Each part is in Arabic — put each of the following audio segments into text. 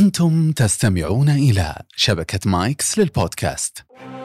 أنتم تستمعون إلى شبكة مايكس للبودكاست.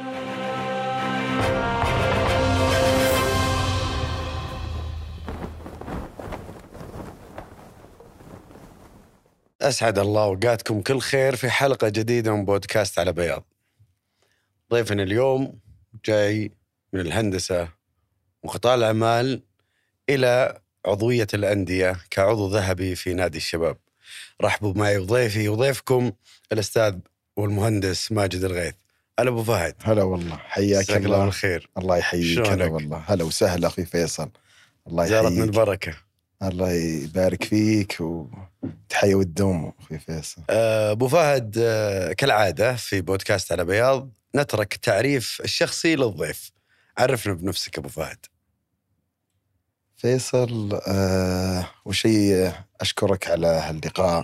أسعد الله أوقاتكم كل خير في حلقة جديدة من بودكاست على بياض. ضيفنا اليوم جاي من الهندسة وقطاع الأعمال إلى عضوية الأندية كعضو ذهبي في نادي الشباب. رحبوا معي وضيفي وضيفكم الأستاذ والمهندس ماجد الغيث. هلا أبو فهد. هلا والله، حياك الله بالخير. الله يحييك. هلا والله، هلا وسهلا أخي فيصل، الله يحييك. زارتنا البركة. الله يبارك فيك وتحيا والدوم أخي فيصل. أبو فهد، كالعادة في بودكاست على بياض نترك تعريف الشخصي للضيف. عرفنا بنفسك أبو فهد. فيصل، وشي أشكرك على هاللقاء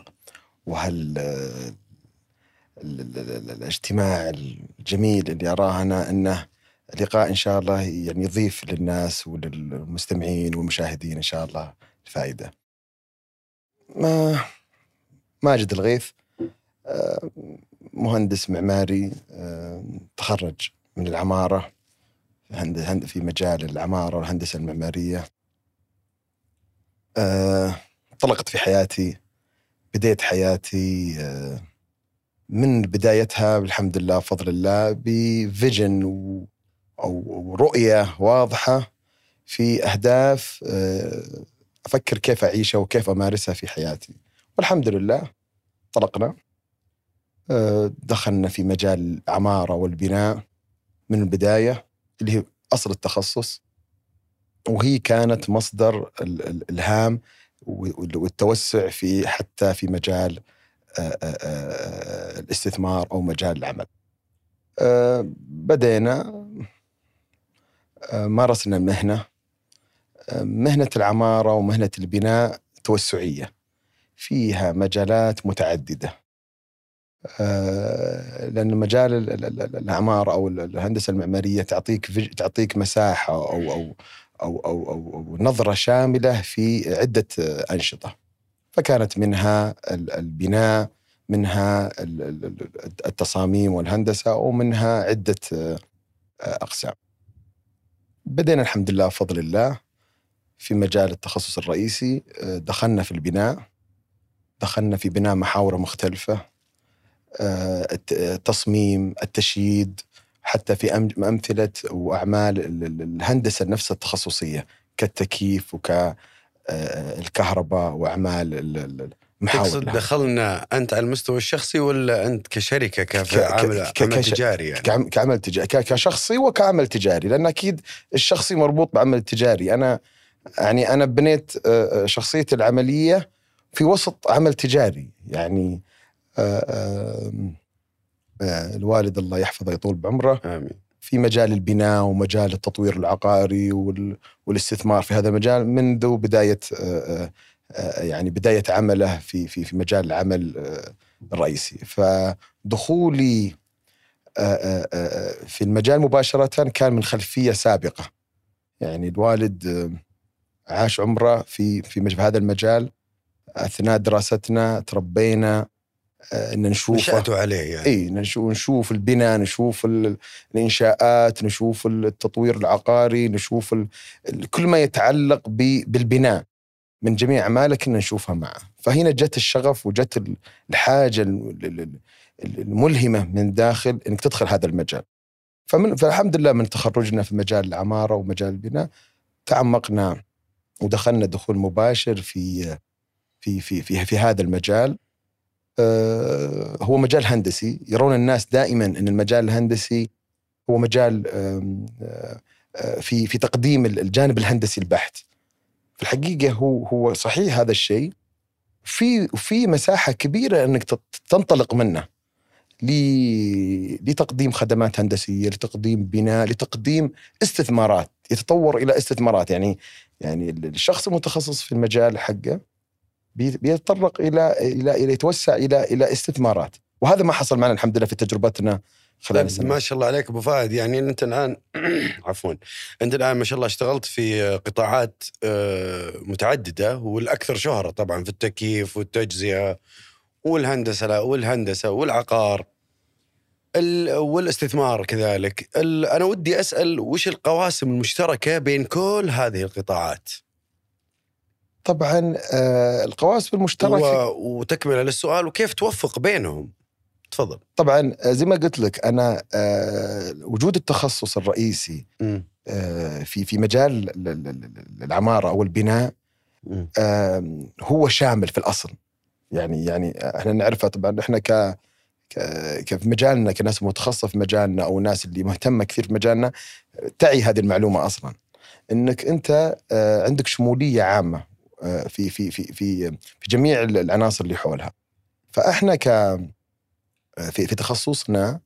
الاجتماع الجميل اللي أراهنا أنه لقاء إن شاء الله يعني يضيف للناس وللمستمعين والمشاهدين إن شاء الله الفائدة. ماجد الغيث، مهندس معماري، تخرج من العمارة في مجال العمارة والهندسة المعمارية. انطلقت في حياتي، بديت حياتي من بدايتها الحمد لله بفضل الله بفيجن أو رؤية واضحة في أهداف أفكر كيف أعيشها وكيف أمارسها في حياتي. والحمد لله انطلقنا، دخلنا في مجال العمارة والبناء من البداية اللي هي أصل التخصص، وهي كانت مصدر الإلهام والتوسع في حتى في مجال الاستثمار أو مجال العمل. بدينا مارسنا مهنة العمارة ومهنة البناء توسعية فيها مجالات متعددة، لأن مجال العمارة أو الهندسة المعمارية تعطيك مساحة أو نظرة شاملة في عدة أنشطة. فكانت منها البناء، منها التصاميم والهندسة، ومنها عدة أقسام. بدينا الحمد لله بفضل الله في مجال التخصص الرئيسي. دخلنا في البناء، دخلنا في بناء محاور مختلفة، التصميم، التشييد، حتى في أمثلة وأعمال الهندسة نفسها التخصصية كالتكييف وكالكهرباء وأعمال المحاور. تقصد دخلنا أنت على المستوى الشخصي ولا أنت كشركة كعمل تجاري؟ يعني كعمل تجاري، كشخصي وكعمل تجاري، لأن أكيد الشخصي مربوط بعمل التجاري. أنا بنيت شخصيتي العملية في وسط عمل تجاري. يعني الوالد الله يحفظه يطول بعمره، آمين، في مجال البناء ومجال التطوير العقاري والاستثمار في هذا المجال منذ بداية يعني بداية عمله في مجال العمل الرئيسي. فدخولي في المجال مباشرة كان من خلفية سابقة. يعني الوالد عاش عمره في هذا المجال. أثناء دراستنا تربينا إن نشوفه، نشأتوا عليه يعني. إيه، نشوف البناء، نشوف الإنشاءات، نشوف التطوير العقاري، نشوف كل ما يتعلق بالبناء من جميع أعماله كنا نشوفها معه. فهنا جت الشغف وجت الحاجة الملهمة من داخل إنك تدخل هذا المجال. فالحمد لله من تخرجنا في مجال العمارة ومجال البناء تعمقنا ودخلنا دخول مباشر في هذا المجال. هو مجال هندسي. يرون الناس دائما أن المجال الهندسي هو مجال في تقديم الجانب الهندسي البحت. في الحقيقة هو صحيح هذا الشيء، في مساحة كبيرة أنك تنطلق منه لتقديم خدمات هندسية، لتقديم بناء، لتقديم استثمارات، يتطور إلى استثمارات. يعني الشخص المتخصص في المجال حقه بيتطرق إلى يتوسع إلى استثمارات. وهذا ما حصل معنا الحمد لله في تجربتنا خلال السنة. ما شاء الله عليك أبو فهد. يعني أنت الآن عفوا، أنت الآن ما شاء الله اشتغلت في قطاعات متعددة، والأكثر شهرة طبعا في التكييف والتجزئة والهندسة والعقار والاستثمار كذلك. أنا ودي أسأل وش القواسم المشتركة بين كل هذه القطاعات؟ طبعا القواسم المشتركة وتكملة للسؤال وكيف توفق بينهم. تفضل. طبعا زي ما قلت لك أنا وجود التخصص الرئيسي في مجال العمارة أو البناء هو شامل في الأصل. يعني احنا نعرفه طبعا، احنا في مجالنا كناس متخصصة في مجالنا او الناس اللي مهتمة كثير في مجالنا تعي هذه المعلومة اصلا، انك انت عندك شمولية عامة في جميع العناصر اللي حولها. فاحنا في تخصصنا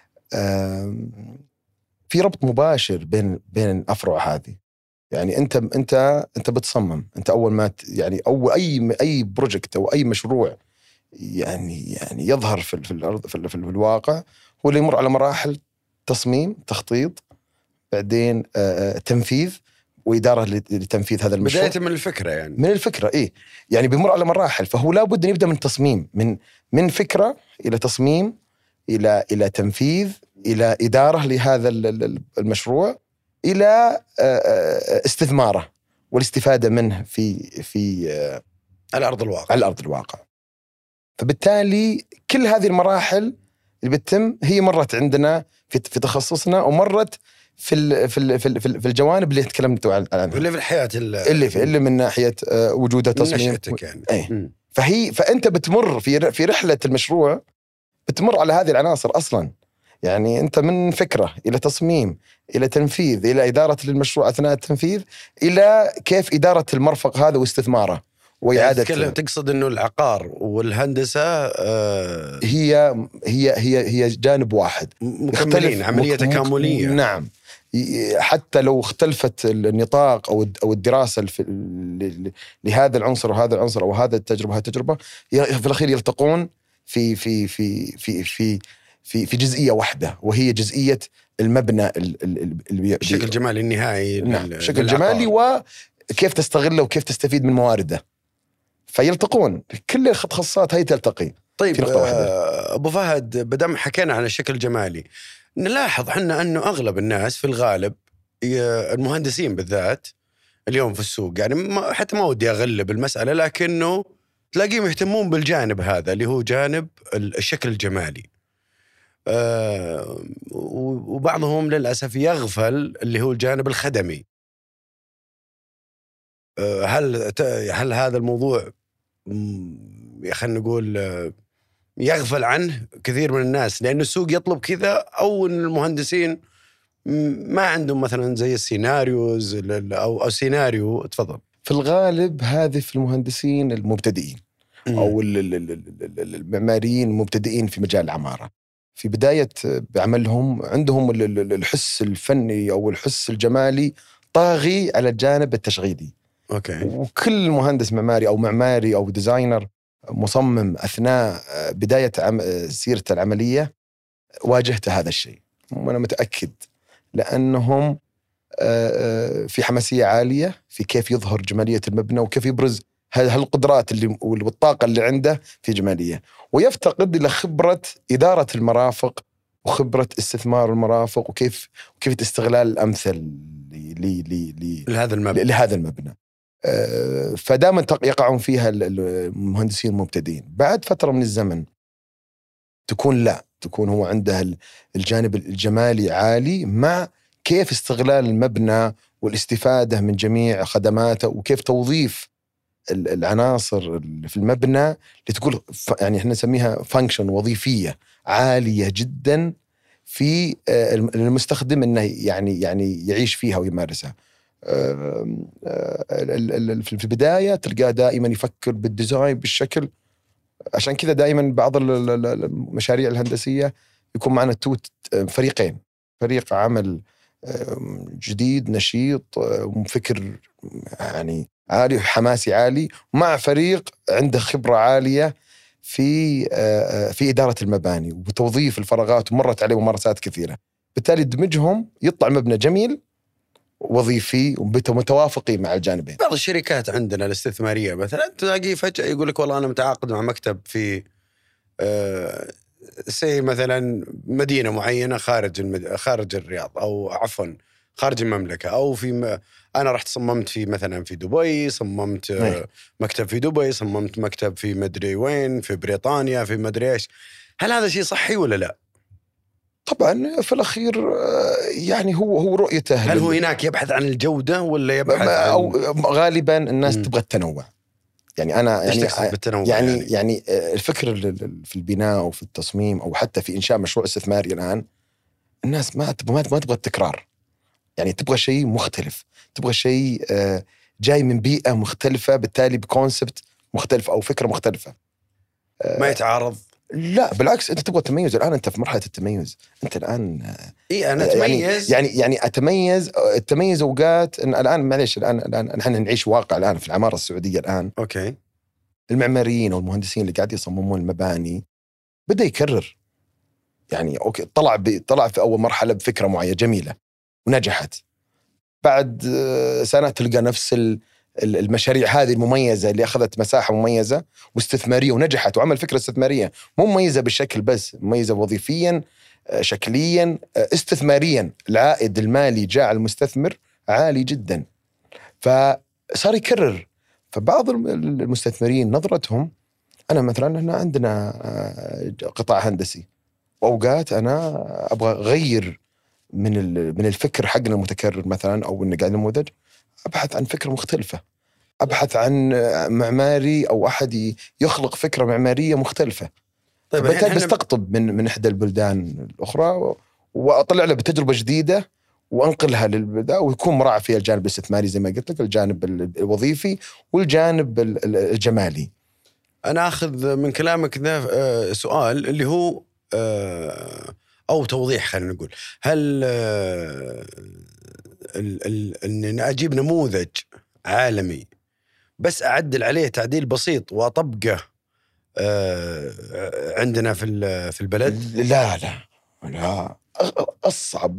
في ربط مباشر بين الافرع هذه. يعني انت بتصمم، انت اول ما يعني اول اي بروجكت او اي مشروع يعني يظهر في الارض في الواقع هو اللي يمر على مراحل تصميم، تخطيط، بعدين تنفيذ واداره لتنفيذ هذا المشروع. بدايه من الفكره، يعني من الفكره يعني بيمر على مراحل. فهو لابد ان يبدا من تصميم، من فكره الى تصميم الى تنفيذ الى اداره لهذا المشروع الى استثماره والاستفاده منه في على ارض الواقع. فبالتالي كل هذه المراحل اللي بتتم هي مرت عندنا في تخصصنا، ومرت في الجوانب اللي تكلمت عنها، اللي في الحياه اللي من ناحيه وجود تصميم يعني. فانت بتمر في رحله المشروع، بتمر على هذه العناصر اصلا. يعني انت من فكره الى تصميم الى تنفيذ الى اداره للمشروع اثناء التنفيذ الى كيف اداره المرفق هذا واستثماره وإعادة. تقصد إنه العقار والهندسة هي جانب واحد، مكملين، عملية تكاملية. نعم، حتى لو اختلفت النطاق أو الدراسة لهذا العنصر وهذا العنصر أو هذا التجربة وهذه التجربة، في الأخير يلتقون في جزئية واحدة، وهي جزئية المبنى الشكل الجمالي النهائي. نعم، الشكل الجمالي وكيف تستغله وكيف تستفيد من موارده. فيلتقون كل التخصصات هاي تلتقي. طيب أبو فهد، بدم حكينا عن الشكل الجمالي، نلاحظ حنا أنه أغلب الناس في الغالب المهندسين بالذات اليوم في السوق، يعني حتى ما ودي أغلب المسألة، لكنه تلاقيهم يهتمون بالجانب هذا اللي هو جانب الشكل الجمالي. وبعضهم للأسف يغفل اللي هو الجانب الخدمي. هل هذا الموضوع خلينا نقول يغفل عنه كثير من الناس لأن السوق يطلب كذا، أو أن المهندسين ما عندهم مثلا زي السيناريوز أو سيناريو؟ تفضل. في الغالب هذه في المهندسين المبتدئين أو المعماريين المبتدئين في مجال العمارة، في بداية بعملهم عندهم الحس الفني أو الحس الجمالي طاغي على الجانب التشغيلي. أوكي. وكل مهندس معماري أو معماري أو ديزاينر مصمم أثناء بداية سيرته العملية واجهت هذا الشيء، وأنا متأكد، لأنهم في حماسية عالية في كيف يظهر جمالية المبنى وكيف يبرز هالقدرات والطاقة اللي عنده في جمالية، ويفتقد إلى خبرة إدارة المرافق وخبرة استثمار المرافق وكيف استغلال الأمثل لهذا المبنى. فدائما يقعون فيها المهندسين المبتدئين. بعد فترة من الزمن تكون هو عنده الجانب الجمالي عالي، مع كيف استغلال المبنى والاستفادة من جميع خدماته وكيف توظيف العناصر في المبنى لتقول يعني احنا نسميها فانكشن، وظيفية عالية جدا في المستخدم انه يعني يعيش فيها ويمارسها. في البداية تلقاه دائما يفكر بالديزاين بالشكل. عشان كذا دائما بعض المشاريع الهندسية يكون معنا فريقين، فريق عمل جديد نشيط وفكر يعني عالي وحماسي عالي، مع فريق عنده خبرة عالية في إدارة المباني وتوظيف الفراغات، ومرت عليه ممارسات كثيرة. بالتالي دمجهم يطلع مبنى جميل وظيفي ومتوافقين مع الجانبين. بعض الشركات عندنا الاستثمارية مثلا تلاقيه فجأة يقول لك والله أنا متعاقد مع مكتب في سي مثلا مدينة معينة خارج الرياض، أو عفوا خارج المملكة، أو أنا رحت صممت في مثلا في دبي، صممت مكتب في دبي، صممت مكتب في مدري وين في بريطانيا في مدري إيش. هل هذا شيء صحي ولا لا؟ طبعا في الأخير يعني هو رؤيته. هل هو هناك يبحث عن الجودة ولا يبحث أو غالبا الناس تبغى التنوع. يعني أنا يعني الفكر في البناء أو في التصميم أو حتى في إنشاء مشروع استثماري الآن، الناس ما تبغى التكرار. يعني تبغى شيء مختلف، تبغى شيء جاي من بيئة مختلفة، بالتالي بكونسبت مختلف أو فكرة مختلفة. ما يتعارض. لا بالعكس، أنت تبغى تميز. الآن أنت في مرحلة التميز. أنت الآن أنا أتميز يعني أتميز. التميز أوقات الآن معليش، الآن نحن نعيش واقع الآن في العمارة السعودية الآن. أوكي. المعماريين والمهندسين اللي قاعد يصممون المباني بدأ يكرر. يعني أوكي، طلع في أول مرحلة بفكرة معينة جميلة ونجحت. بعد سنة تلقى نفس المشاريع هذه المميزة اللي أخذت مساحة مميزة واستثمارية ونجحت وعمل فكرة استثمارية مو مميزة بالشكل بس، مميزة وظيفيا، شكليا، استثماريا. العائد المالي جاء على المستثمر عالي جدا، فصار يكرر. فبعض المستثمرين نظرتهم، أنا مثلا إحنا عندنا قطاع هندسي، وأوقات أنا أبغى أغير من الفكر حقنا المتكرر مثلا، أو إنه قاعد نموذج، أبحث عن فكرة مختلفة، أبحث عن معماري أو أحد يخلق فكرة معمارية مختلفة. طيب بالتالي بستقطب من إحدى البلدان الأخرى وأطلع له بتجربة جديدة وأنقلها للبلدان، ويكون مراعي فيها الجانب الاستثماري زي ما قلت لك، الجانب الوظيفي والجانب الجمالي. أنا أخذ من كلامك ذا سؤال اللي هو أو توضيح، خلينا نقول، هل أن أجيب نموذج عالمي بس أعدل عليه تعديل بسيط وأطبقه عندنا في البلد؟ لا، أصعب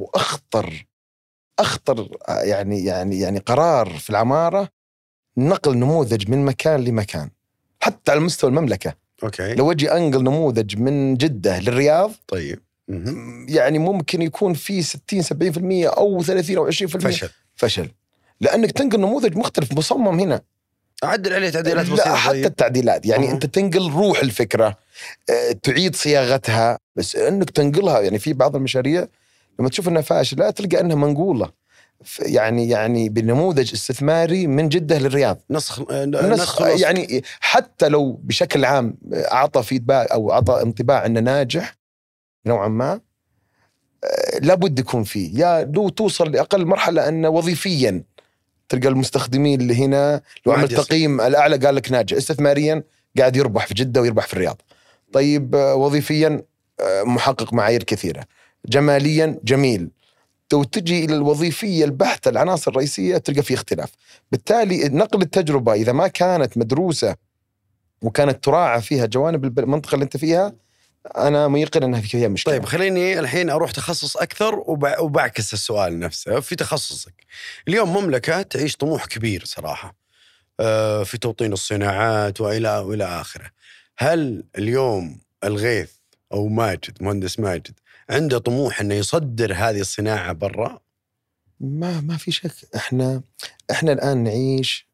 وأخطر يعني قرار في العمارة نقل نموذج من مكان لمكان، حتى على مستوى المملكة. أوكي. لو أجي أنقل نموذج من جدة للرياض، طيب يعني ممكن يكون في 60-70% أو 30 أو 20% فشل، لأنك تنقل نموذج مختلف مصمم هنا، أعدل عليه تعديلات بسيطة. حتى التعديلات يعني أنت تنقل روح الفكرة، تعيد صياغتها، بس أنك تنقلها. يعني في بعض المشاريع لما تشوف أنها فاشلة تلقى أنها منقولة يعني بنموذج استثماري من جدة للرياض، نسخ يعني حتى لو بشكل عام أعطى فيدباك أو أعطى انطباع أنه ناجح نوعا ما، لابد يكون فيه يا لو توصل لأقل مرحلة أن وظيفيا تلقى المستخدمين اللي هنا لو عمل تقييم الأعلى قال لك ناجح، استثماريا قاعد يربح في جدة ويربح في الرياض. طيب وظيفيا محقق معايير كثيرة، جماليا جميل. لو تجي إلى الوظيفية البحتة العناصر الرئيسية تلقى فيه اختلاف. بالتالي نقل التجربة إذا ما كانت مدروسة وكانت تراعى فيها جوانب المنطقة اللي أنت فيها، أنا ميقن أنها فيها مشكلة. طيب خليني الحين أروح تخصص أكثر وبعكس السؤال نفسه. في تخصصك اليوم مملكة تعيش طموح كبير صراحة في توطين الصناعات وإلى آخره. هل اليوم الغيث أو مهندس ماجد عنده طموح أنه يصدر هذه الصناعة برا؟ ما في شك. إحنا الآن نعيش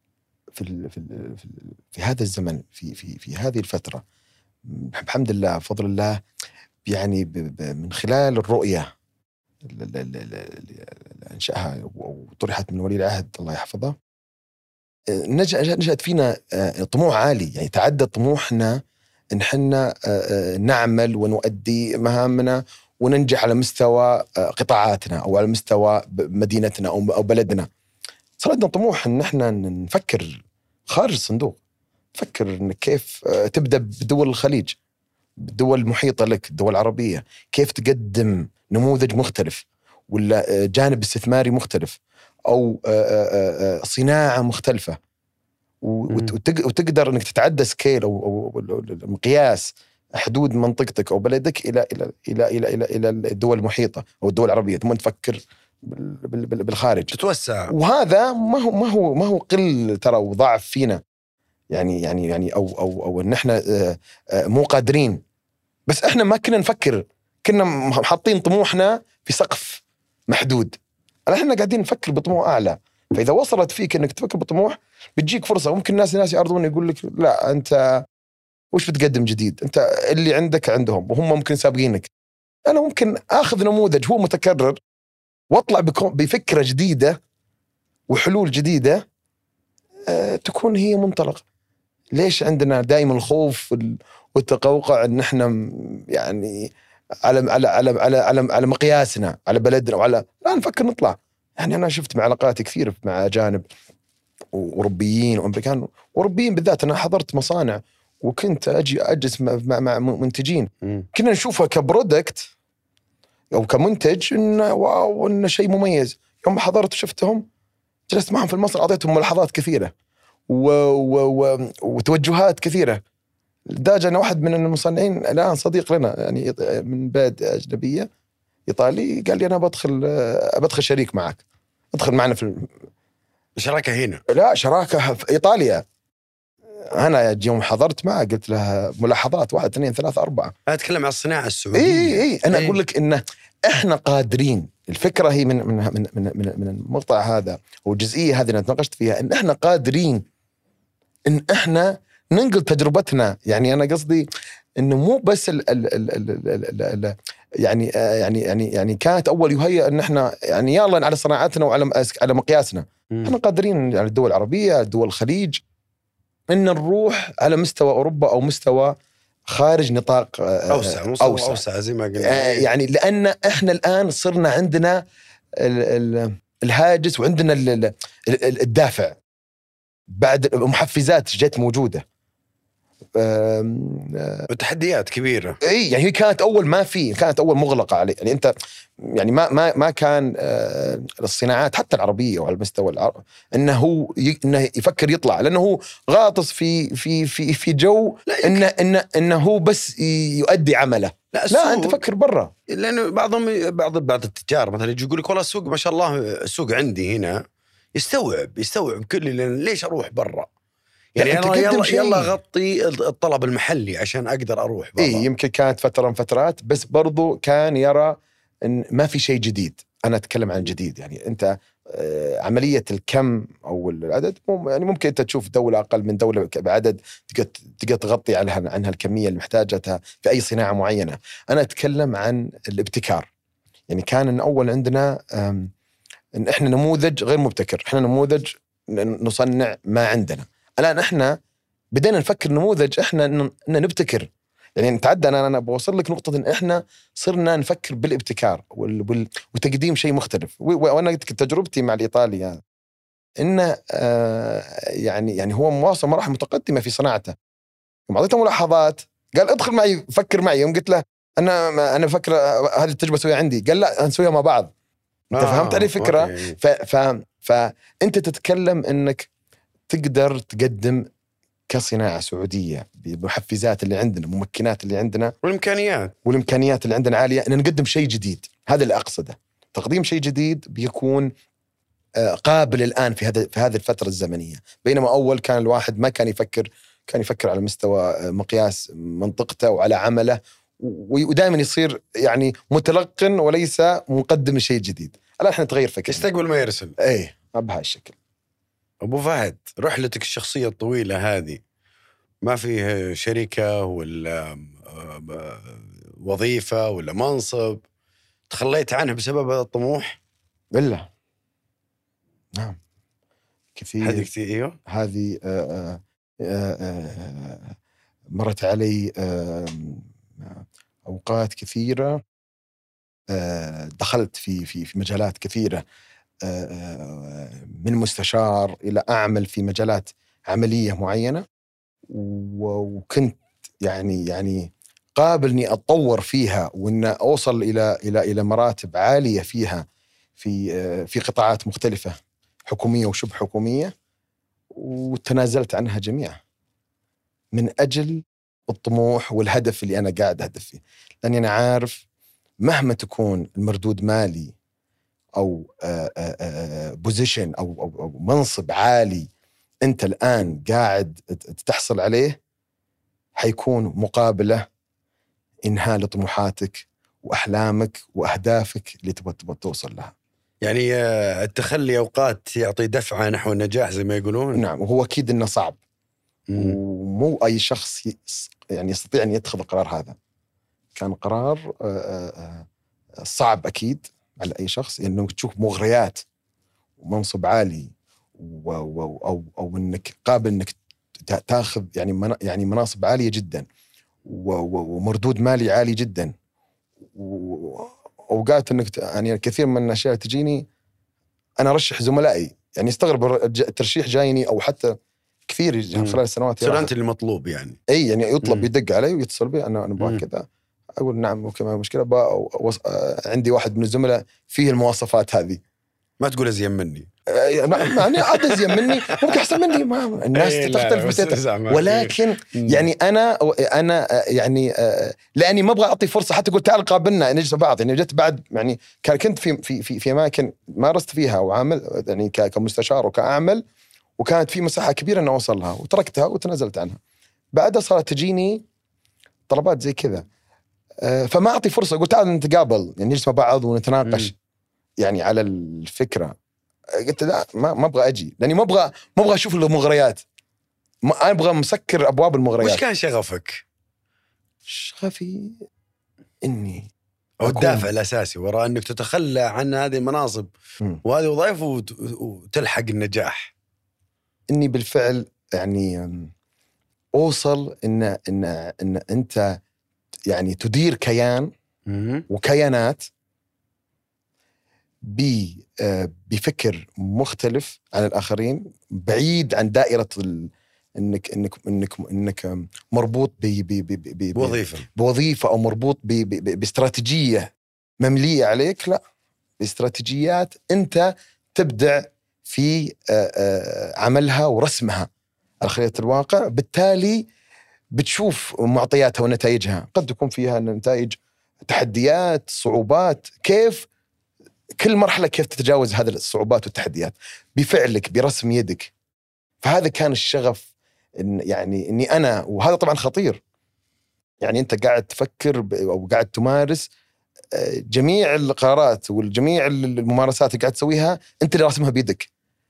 في هذا الزمن، في هذه الفترة، الحمد لله بفضل الله، يعني من خلال الرؤية اللي أنشأها وطرحت من ولي العهد الله يحفظه، نشأت فينا طموح عالي. يعني تعدى طموحنا إن حنا نعمل ونؤدي مهامنا وننجح على مستوى قطاعاتنا أو على مستوى مدينتنا أو بلدنا. صار عندنا طموح إن احنا نفكر خارج الصندوق، نفكر إن كيف تبدأ بدول الخليج، بالدول المحيطة لك، الدول العربية، كيف تقدم نموذج مختلف ولا جانب استثماري مختلف أو صناعة مختلفة، وتقدر انك تتعدى سكيل او مقياس حدود منطقتك او بلدك الى الى الى الى الى الى الدول المحيطه او الدول العربيه، ثم تفكر بالخارج، تتوسع. وهذا ما هو قل ترى وضعف فينا. يعني او ان احنا مو قادرين، بس احنا ما كنا نفكر، كنا حاطين طموحنا في سقف محدود. الآن احنا قاعدين نفكر بطموح اعلى، فاذا وصلت فيك انك تفكر بطموح بتجيك فرصه. ممكن ناس يعرضون يقول لك لا انت وش بتقدم جديد، انت اللي عندك عندهم وهم ممكن سابقينك. انا ممكن اخذ نموذج هو متكرر واطلع بفكره جديده وحلول جديده تكون هي منطلق. ليش عندنا دائما الخوف والتقوقع ان احنا يعني على مقياسنا، على بلدنا، وعلى لا نفكر نطلع. يعني انا شفت علاقاتي كثير مع اجانب واوروبيين وامريكان، واوروبيين بالذات. انا حضرت مصانع وكنت اجلس مع منتجين، كنا نشوفها كبرودكت او كمنتج انه واو، انه شيء مميز. يوم حضرت وشفتهم جلست معهم في المصنع، اعطيتهم ملاحظات كثيره وتوجهات كثيره. لدرجه ان واحد من المصنعين الان صديق لنا يعني من بلد اجنبيه ايطالي قال لي انا بدخل شريك معك، ادخل معنا في شراكه هنا. لا، شراكه في ايطاليا. انا يوم حضرت معه قلت له ملاحظات 1 2 3 4. اتكلم عن الصناعه السعوديه. اي انا اقول لك ان احنا قادرين. الفكره هي من المقطع هذا والجزئيه هذه اللي تناقشت فيها، ان احنا قادرين ان احنا ننقل تجربتنا. يعني انا قصدي انه مو بس يعني كانت اول يهيئ ان احنا يعني يلا على صناعتنا وعلى مقياسنا. احنا قادرين على الدول العربيه، دول الخليج، ان نروح على مستوى اوروبا او مستوى خارج نطاق اوسع زي ما قلنا. يعني لان احنا الان صرنا عندنا الهاجس وعندنا الدافع بعد محفزات جت موجوده. وتحديات كبيره. اي يعني هي كانت اول ما في، كانت اول مغلقه عليه. يعني انت يعني ما كان الصناعات حتى العربيه وعلى المستوى انه يفكر يطلع، لانه هو غاطس في جو انه هو بس يؤدي عمله. لا انت فكر برا. لانه بعض التجار مثلا يجي يقول لك والله السوق ما شاء الله، السوق عندي هنا يستوعب كل، ليش اروح برا؟ يعني يلا غطي الطلب المحلي عشان أقدر أروح برا. يمكن كانت فترة من فترات، بس برضو كان يرى إن ما في شيء جديد. أنا أتكلم عن جديد. يعني أنت عملية الكم أو العدد، يعني ممكن أنت تشوف دولة أقل من دولة بعدد تقدر تغطي عنها الكمية اللي محتاجتها في أي صناعة معينة. أنا أتكلم عن الابتكار. يعني كان إن أول عندنا إن إحنا نموذج غير مبتكر، إحنا نموذج نصنع ما عندنا. الآن إحنا بدينا نفكر نموذج إحنا إن نبتكر. يعني نتعدى. أنا بوصل لك نقطة إن إحنا صرنا نفكر بالابتكار وتقديم شيء مختلف. وأنا قلت تجربتي مع الإيطالي يعني إنه يعني هو مواصل مراحل متقدمة في صناعته. يوم أعطيته ملاحظات قال ادخل معي فكر معي. يوم قلت له أنا بفكر هذه التجربة سويها عندي، قال لا نسويها مع بعض. أنت فهمت علي فكرة؟ فأنت تتكلم إنك تقدر تقدم كصناعة سعودية بمحفزات اللي عندنا، ممكنات اللي عندنا، والإمكانيات اللي عندنا عالية، إن نقدم شيء جديد. هذا اللي أقصده. تقديم شيء جديد بيكون قابل الآن في هذه الفترة الزمنية. بينما أول كان الواحد ما كان يفكر على مستوى مقياس منطقته وعلى عمله، ودائما يصير يعني متلقن وليس مقدم شيء جديد. الآن احنا نتغير فكرة، يستقبل ما يرسل. بهالشكل. أبو فهد، رحلتك الشخصية الطويلة هذه ما فيه شركة ولا وظيفة ولا منصب تخليت عنها بسبب الطموح؟ بالله نعم كثير. هذه كثير. ايوه هذه مرت علي اوقات كثيره. دخلت في مجالات كثيره، من مستشار الى اعمل في مجالات عمليه معينه، وكنت يعني قابل اني اتطور فيها وان اوصل الى مراتب عاليه فيها في قطاعات مختلفه حكوميه وشبه حكوميه، وتنازلت عنها جميعا من اجل الطموح والهدف اللي انا قاعد اهدف فيه. لاني انا عارف مهما تكون المردود مالي او بوزيشن او منصب عالي أنت الآن قاعد تحصل عليه حيكون مقابلة إنهاء لطموحاتك وأحلامك وأهدافك اللي تبغى توصل لها. يعني التخلي أوقات يعطي دفعة نحو النجاح زي ما يقولون. نعم، وهو أكيد إنه صعب. ومو أي شخص يعني يستطيع أن يتخذ القرار هذا. كان قرار صعب أكيد على أي شخص، إنه يعني تشوف مغريات ومنصب عالي أو إنك قابل إنك تأخذ يعني مناصب عالية جدا ومردود مالي عالي جدا، وأوقات إنك يعني كثير من الأشياء تجيني أنا أرشح زملائي يعني يستغرب الترشيح جايني، أو حتى كثير خلال السنوات سلامتي المطلوب يعني. أي يعني يطلب يدق علي ويتصل بي أنا أبغى كذا، أقول نعم أوكي ما مشكلة، عندي واحد من الزملاء فيه المواصفات هذه. ما تقول أزين مني. يعني عاد أزين مني ممكن أحسن مني، ما الناس تختلف ولكن يعني أنا يعني لأني ما أبغى أعطي فرصة حتى أقول تعال قابلنا نجلس بعض. يعني جت بعد يعني كنت في أماكن مارست فيها وعامل يعني كمستشار وكأعمل، وكانت في مساحة كبيرة أن أوصل لها وتركتها وتنازلت عنها. بعدها صارت تجيني طلبات زي كذا، فما أعطي فرصة، قلت تعال نتقابل يعني نجلس مع بعض ونتناقش يعني على الفكرة. قلت لا ما أبغى أجي، لأني ما أبغى أشوف المغريات، ما أبغى مسكر أبواب المغريات. وش كان شغفك؟ شغفي إني أو الدافع الأساسي وراء أنك تتخلى عن هذه المناصب وهذه وظائف وتلحق النجاح؟ إني بالفعل يعني أوصل إن أنت يعني تدير كيان وكيانات بفكر مختلف عن الآخرين، بعيد عن دائرة إنك مربوط بوظيفة أو مربوط باستراتيجية مملية عليك. لا، باستراتيجيات أنت تبدع في عملها ورسمها على خريطة الواقع، بالتالي بتشوف معطياتها ونتائجها. قد تكون فيها نتائج تحديات صعوبات، كيف كل مرحلة كيف تتجاوز هذه الصعوبات والتحديات بفعلك برسم يدك. فهذا كان الشغف، يعني إني أنا، وهذا طبعا خطير، يعني أنت قاعد تفكر أو قاعد تمارس جميع القرارات والجميع الممارسات اللي قاعد تسويها أنت اللي راسمها بيدك.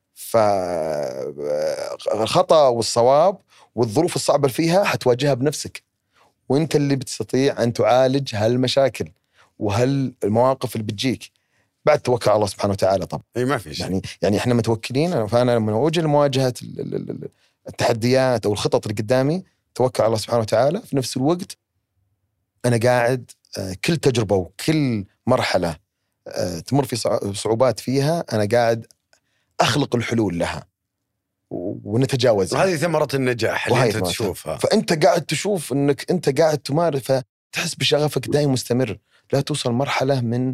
فالخطأ والصواب والظروف الصعبة اللي فيها حتواجهها بنفسك، وأنت اللي بتستطيع أن تعالج هالمشاكل وهالمواقف اللي بتجيك بعد توكل على الله سبحانه وتعالى. طبعا ما في شيء يعني احنا متوكلين، فانا لما اوجه لمواجهه التحديات او الخطط اللي قدامي توكل على الله سبحانه وتعالى. في نفس الوقت انا قاعد كل تجربه وكل مرحله تمر في صعوبات فيها انا قاعد اخلق الحلول لها ونتجاوزها. وهذه ثمره النجاح اللي انت تشوفها. فانت قاعد تشوف انك انت قاعد تمارس، فتحس بشغفك دائم مستمر، لا توصل مرحله من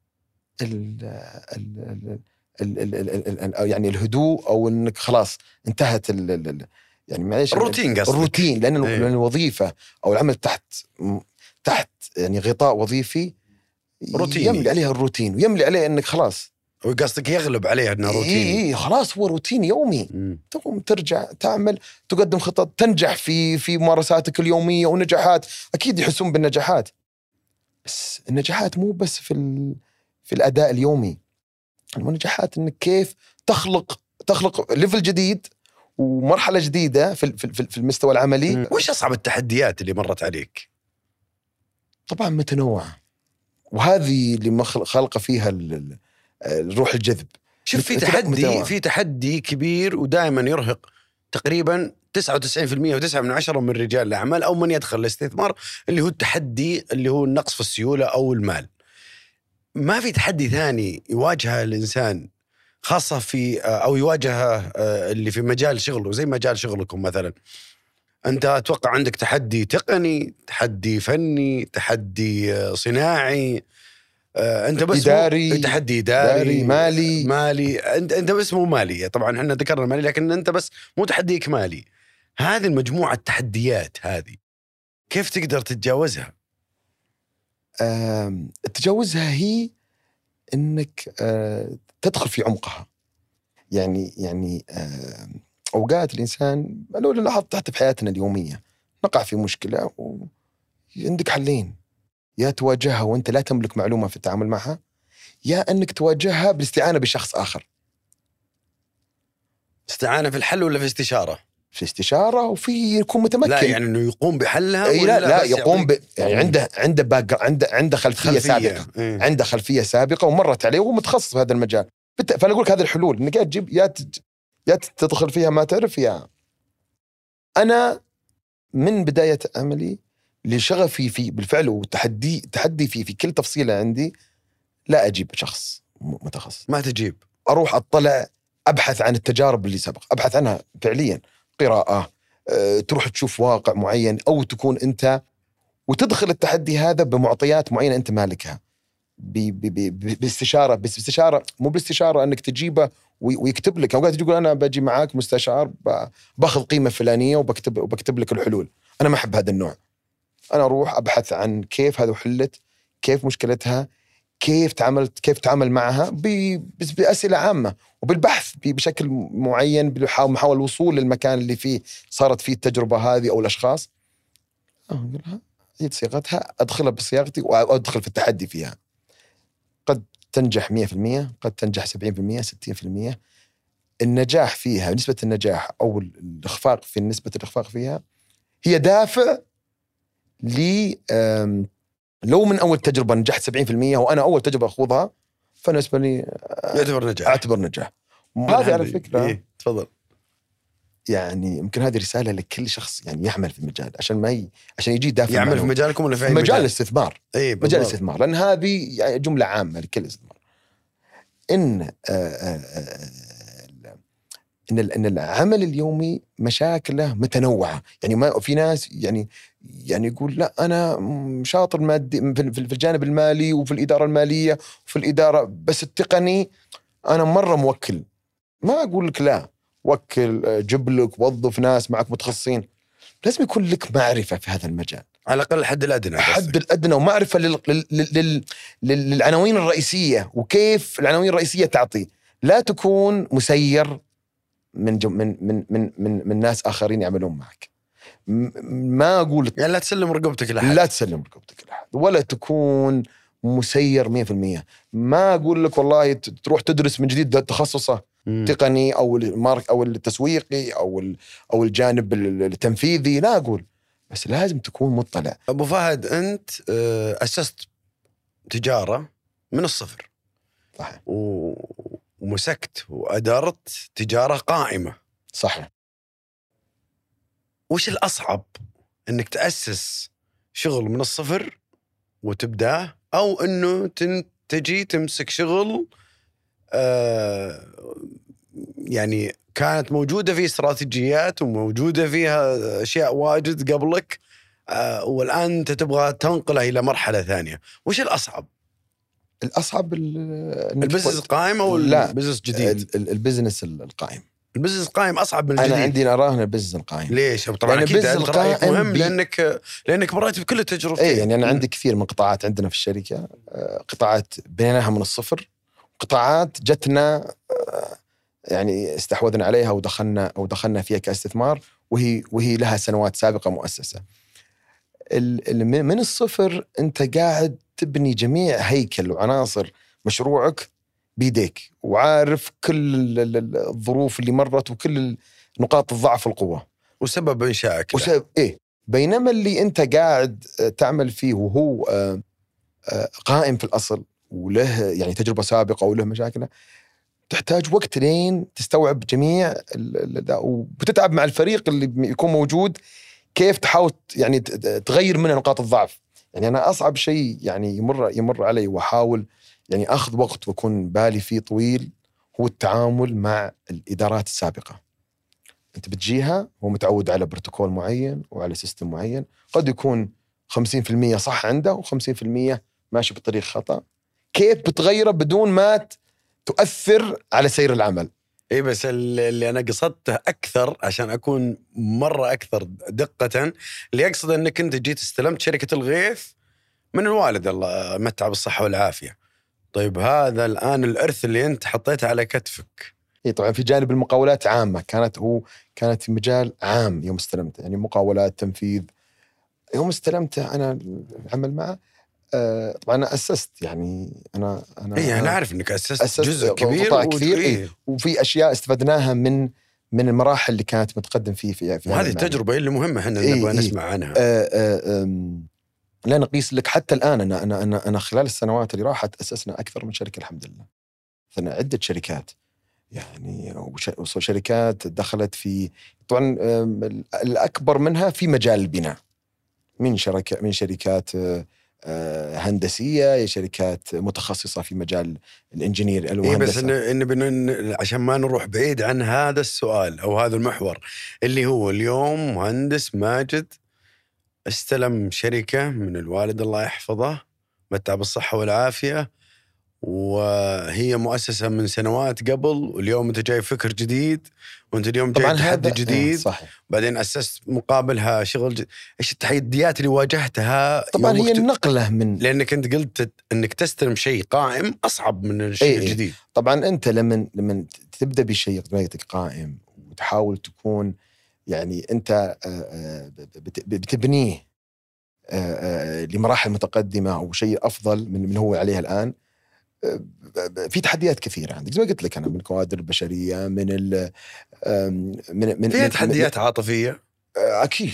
يعني الهدوء، او انك خلاص انتهت يعني معليش الروتين قصدك. الروتين، لان الوظيفه او العمل تحت يعني غطاء وظيفي روتيني يملي عليها الروتين، ويملي عليه انك خلاص، وقصدك يغلب عليها انه روتيني. خلاص هو روتين يومي. تقوم ترجع تعمل، تقدم خطط، تنجح في ممارساتك اليوميه ونجاحات. اكيد يحسون بالنجاحات، بس النجاحات مو بس في الأداء اليومي. النجاحات إنك كيف تخلق ليفل جديد ومرحلة جديدة في المستوى العملي. وش أصعب التحديات اللي مرت عليك؟ طبعا متنوعة، وهذه اللي خلق فيها الروح الجذب. شوف، في تحدي كبير ودائما يرهق تقريبا 99% و9 من رجال الأعمال أو من يدخل الاستثمار، اللي هو التحدي اللي هو النقص في السيولة أو المال. ما في تحدي ثاني يواجهه الإنسان خاصة في أو يواجهه اللي في مجال شغله زي مجال شغلكم مثلا؟ أنت أتوقع عندك تحدي تقني، تحدي فني، تحدي صناعي، أنت بس إداري، تحدي إداري، مالي. أنت بس مو مالي. طبعا احنا ذكرنا مالي، لكن أنت بس مو تحديك مالي. هذه المجموعة التحديات هذه كيف تقدر تتجاوزها؟ تجاوزها هي إنك تدخل في عمقها. يعني أوقات الإنسان لو لاحظت حتى في حياتنا اليومية نقع في مشكلة وعندك حلين: يا تواجهها وأنت لا تملك معلومة في التعامل معها، يا أنك تواجهها بالاستعانة بشخص آخر. استعانة في الحل ولا في استشارة؟ في استشارة، وفي يكون متمكن. لا يعني إنه يقوم بحلها أي ولا لا بس يقوم يعني عنده عنده خلفية سابقة. إيه؟ عنده خلفية سابقة ومرت عليه وهو متخصص في هذا المجال. فأنا أقول لك هذه الحلول، إنك يا تجيب يا تدخل فيها ما تعرف. يا أنا من بداية عملي لشغفي فيه بالفعل تحدي فيه في كل تفصيلة عندي، لا أجيب شخص متخصص. ما تجيب، أروح أطلع، أبحث عن التجارب اللي سبق، أبحث عنها فعليا، قراءة، تروح تشوف واقع معين، أو تكون أنت وتدخل التحدي هذا بمعطيات معينة أنت مالكها، باستشارة. بس باستشارة، مو باستشارة أنك تجيبه ويكتب لك. أوقات تقول أنا بجي معاك مستشار باخذ قيمة فلانية وبكتب لك الحلول. أنا ما أحب هذا النوع. أنا أروح أبحث عن كيف هذا حلت، كيف مشكلتها، كيف تعامل معها بأسئلة عامة، وبالبحث بشكل معين، محاول الوصول للمكان اللي فيه صارت فيه التجربة هذه أو الأشخاص. أجد صياغتها، أدخلها بصياغتي وأدخل في التحدي فيها. قد تنجح 100%، قد تنجح 70%، 60%. النجاح فيها، نسبة النجاح أو الإخفاق في نسبة الإخفاق فيها هي دافع لي. لو من أول تجربة نجحت 70% وأنا أول تجربة أخوضها، فنسبة لي أعتبر نجاح. هذه على فكرة إيه؟ تفضل. يعني يمكن هذه رسالة لكل شخص يعني يعمل في المجال، عشان يجي يدافع. يعمل في مجالكم ولا في أي مجال الاستثمار؟ إيه مجال الاستثمار، لأن هذه يعني جملة عامة لكل استثمار. إن العمل اليومي مشاكله متنوعة. يعني ما في ناس يعني يقول لا أنا شاطر مادي في الجانب المالي وفي الإدارة المالية وفي الإدارة، بس التقني أنا مرة موكل. ما أقول لك لا، وكل، جيب لك، وظف ناس معك متخصصين. لازم يكون لك معرفة في هذا المجال، على الأقل الحد الأدنى. الحد الأدنى، ومعرفة للعناوين الرئيسية، وكيف العناوين الرئيسية تعطي. لا تكون مسير من ناس آخرين يعملون معك. ما أقول يعني لا تسلم رقبتك لأحد، لا تسلم رقبتك لأحد، ولا تكون مسير 100%. ما أقول لك والله تروح تدرس من جديد تخصصه تقني أو المارك أو التسويقي أو الجانب التنفيذي. لا أقول، بس لازم تكون مطلع. أبو فهد، أنت أسست تجارة من الصفر، صح، ومسكت وأدرت تجارة قائمة. صح. وش الأصعب، أنك تأسس شغل من الصفر وتبدأه، أو أنه تجي تمسك شغل يعني كانت موجودة فيه استراتيجيات وموجودة فيها أشياء واجد قبلك، والآن أنت تبغى تنقله إلى مرحلة ثانية؟ وش الأصعب؟ الأصعب البزنس القائم أو البزنس جديد؟ البزنس القائم. البزنس القائم أصعب من الجديد. أنا عندي أراهن البزنس القائم. ليش؟ طبعا أكيد أنت رأيك مهم لأنك مريت بكل التجربة. إيه، يعني أنا عندي كثير من قطاعات عندنا في الشركة، قطاعات بنيناها من الصفر، قطاعات جتنا يعني استحوذنا عليها ودخلنا فيها كاستثمار، وهي لها سنوات سابقة مؤسسة. من الصفر أنت قاعد تبني جميع هيكل وعناصر مشروعك بيديك، وعارف كل الظروف اللي مرت وكل نقاط الضعف والقوة وسبب إنشائك. إيه، بينما اللي أنت قاعد تعمل فيه وهو قائم في الأصل وله يعني تجربة سابقة وله مشاكله، تحتاج وقت لين تستوعب جميع وبتتعب مع الفريق اللي يكون موجود، كيف تحاول يعني تغير منه نقاط الضعف. يعني أنا أصعب شيء يعني يمر علي وأحاول يعني أخذ وقت وأكون بالي فيه طويل، هو التعامل مع الإدارات السابقة. أنت بتجيها هو متعود على بروتوكول معين وعلى سيستم معين، قد يكون 50% صح عنده و50% ماشي بطريق خطأ. كيف بتغيره بدون ما تؤثر على سير العمل؟ إيه، بس اللي أنا قصدته أكثر عشان أكون مرة أكثر دقة، اللي أقصد أنك أنت جيت استلمت شركة الغيث من الوالد، الله متع بالصحة والعافية. طيب هذا الآن الإرث اللي أنت حطيته على كتفك، إيه طبعا في جانب المقاولات عامة، كانت في مجال عام يوم استلمت، يعني مقاولات تنفيذ. يوم استلمته أنا العمل معه طبعا أنا أسست، يعني أنا أنا عارف إنك أسست جزء كبير قطاع كثير. إيه وفي أشياء استفدناها من المراحل اللي كانت متقدم في هذه التجربة اللي مهمة احنا نبغى نسمع عنها. لا نقيس لك حتى الآن. أنا خلال السنوات اللي راحت أسسنا أكثر من شركة الحمد لله. فأنا عدة شركات، يعني وشركات دخلت في طبعا الأكبر منها في مجال البناء، من شركات هندسية، شركات متخصصة في مجال الانجينير الهندسة. بس عشان ما نروح بعيد عن هذا السؤال أو هذا المحور اللي هو اليوم مهندس ماجد استلم شركة من الوالد الله يحفظه، متى بالصحة والعافية، وهي مؤسسة من سنوات قبل، واليوم أنت جاي فكر جديد، وأنت اليوم جاي تحدي جديد. صحيح. بعدين أسست مقابلها شغل إيش التحديات اللي واجهتها؟ طبعا هي النقلة لأنك أنت قلت أنك تستلم شيء قائم أصعب من الشيء الجديد. طبعا أنت لما تبدأ بشيء قائم وتحاول تكون يعني أنت بتبنيه لمراحل متقدمة أو شيء أفضل من هو عليه الآن، في تحديات كثيرة عندك. زي ما قلت لك أنا من الكوادر البشرية، في تحديات عاطفية أكيد.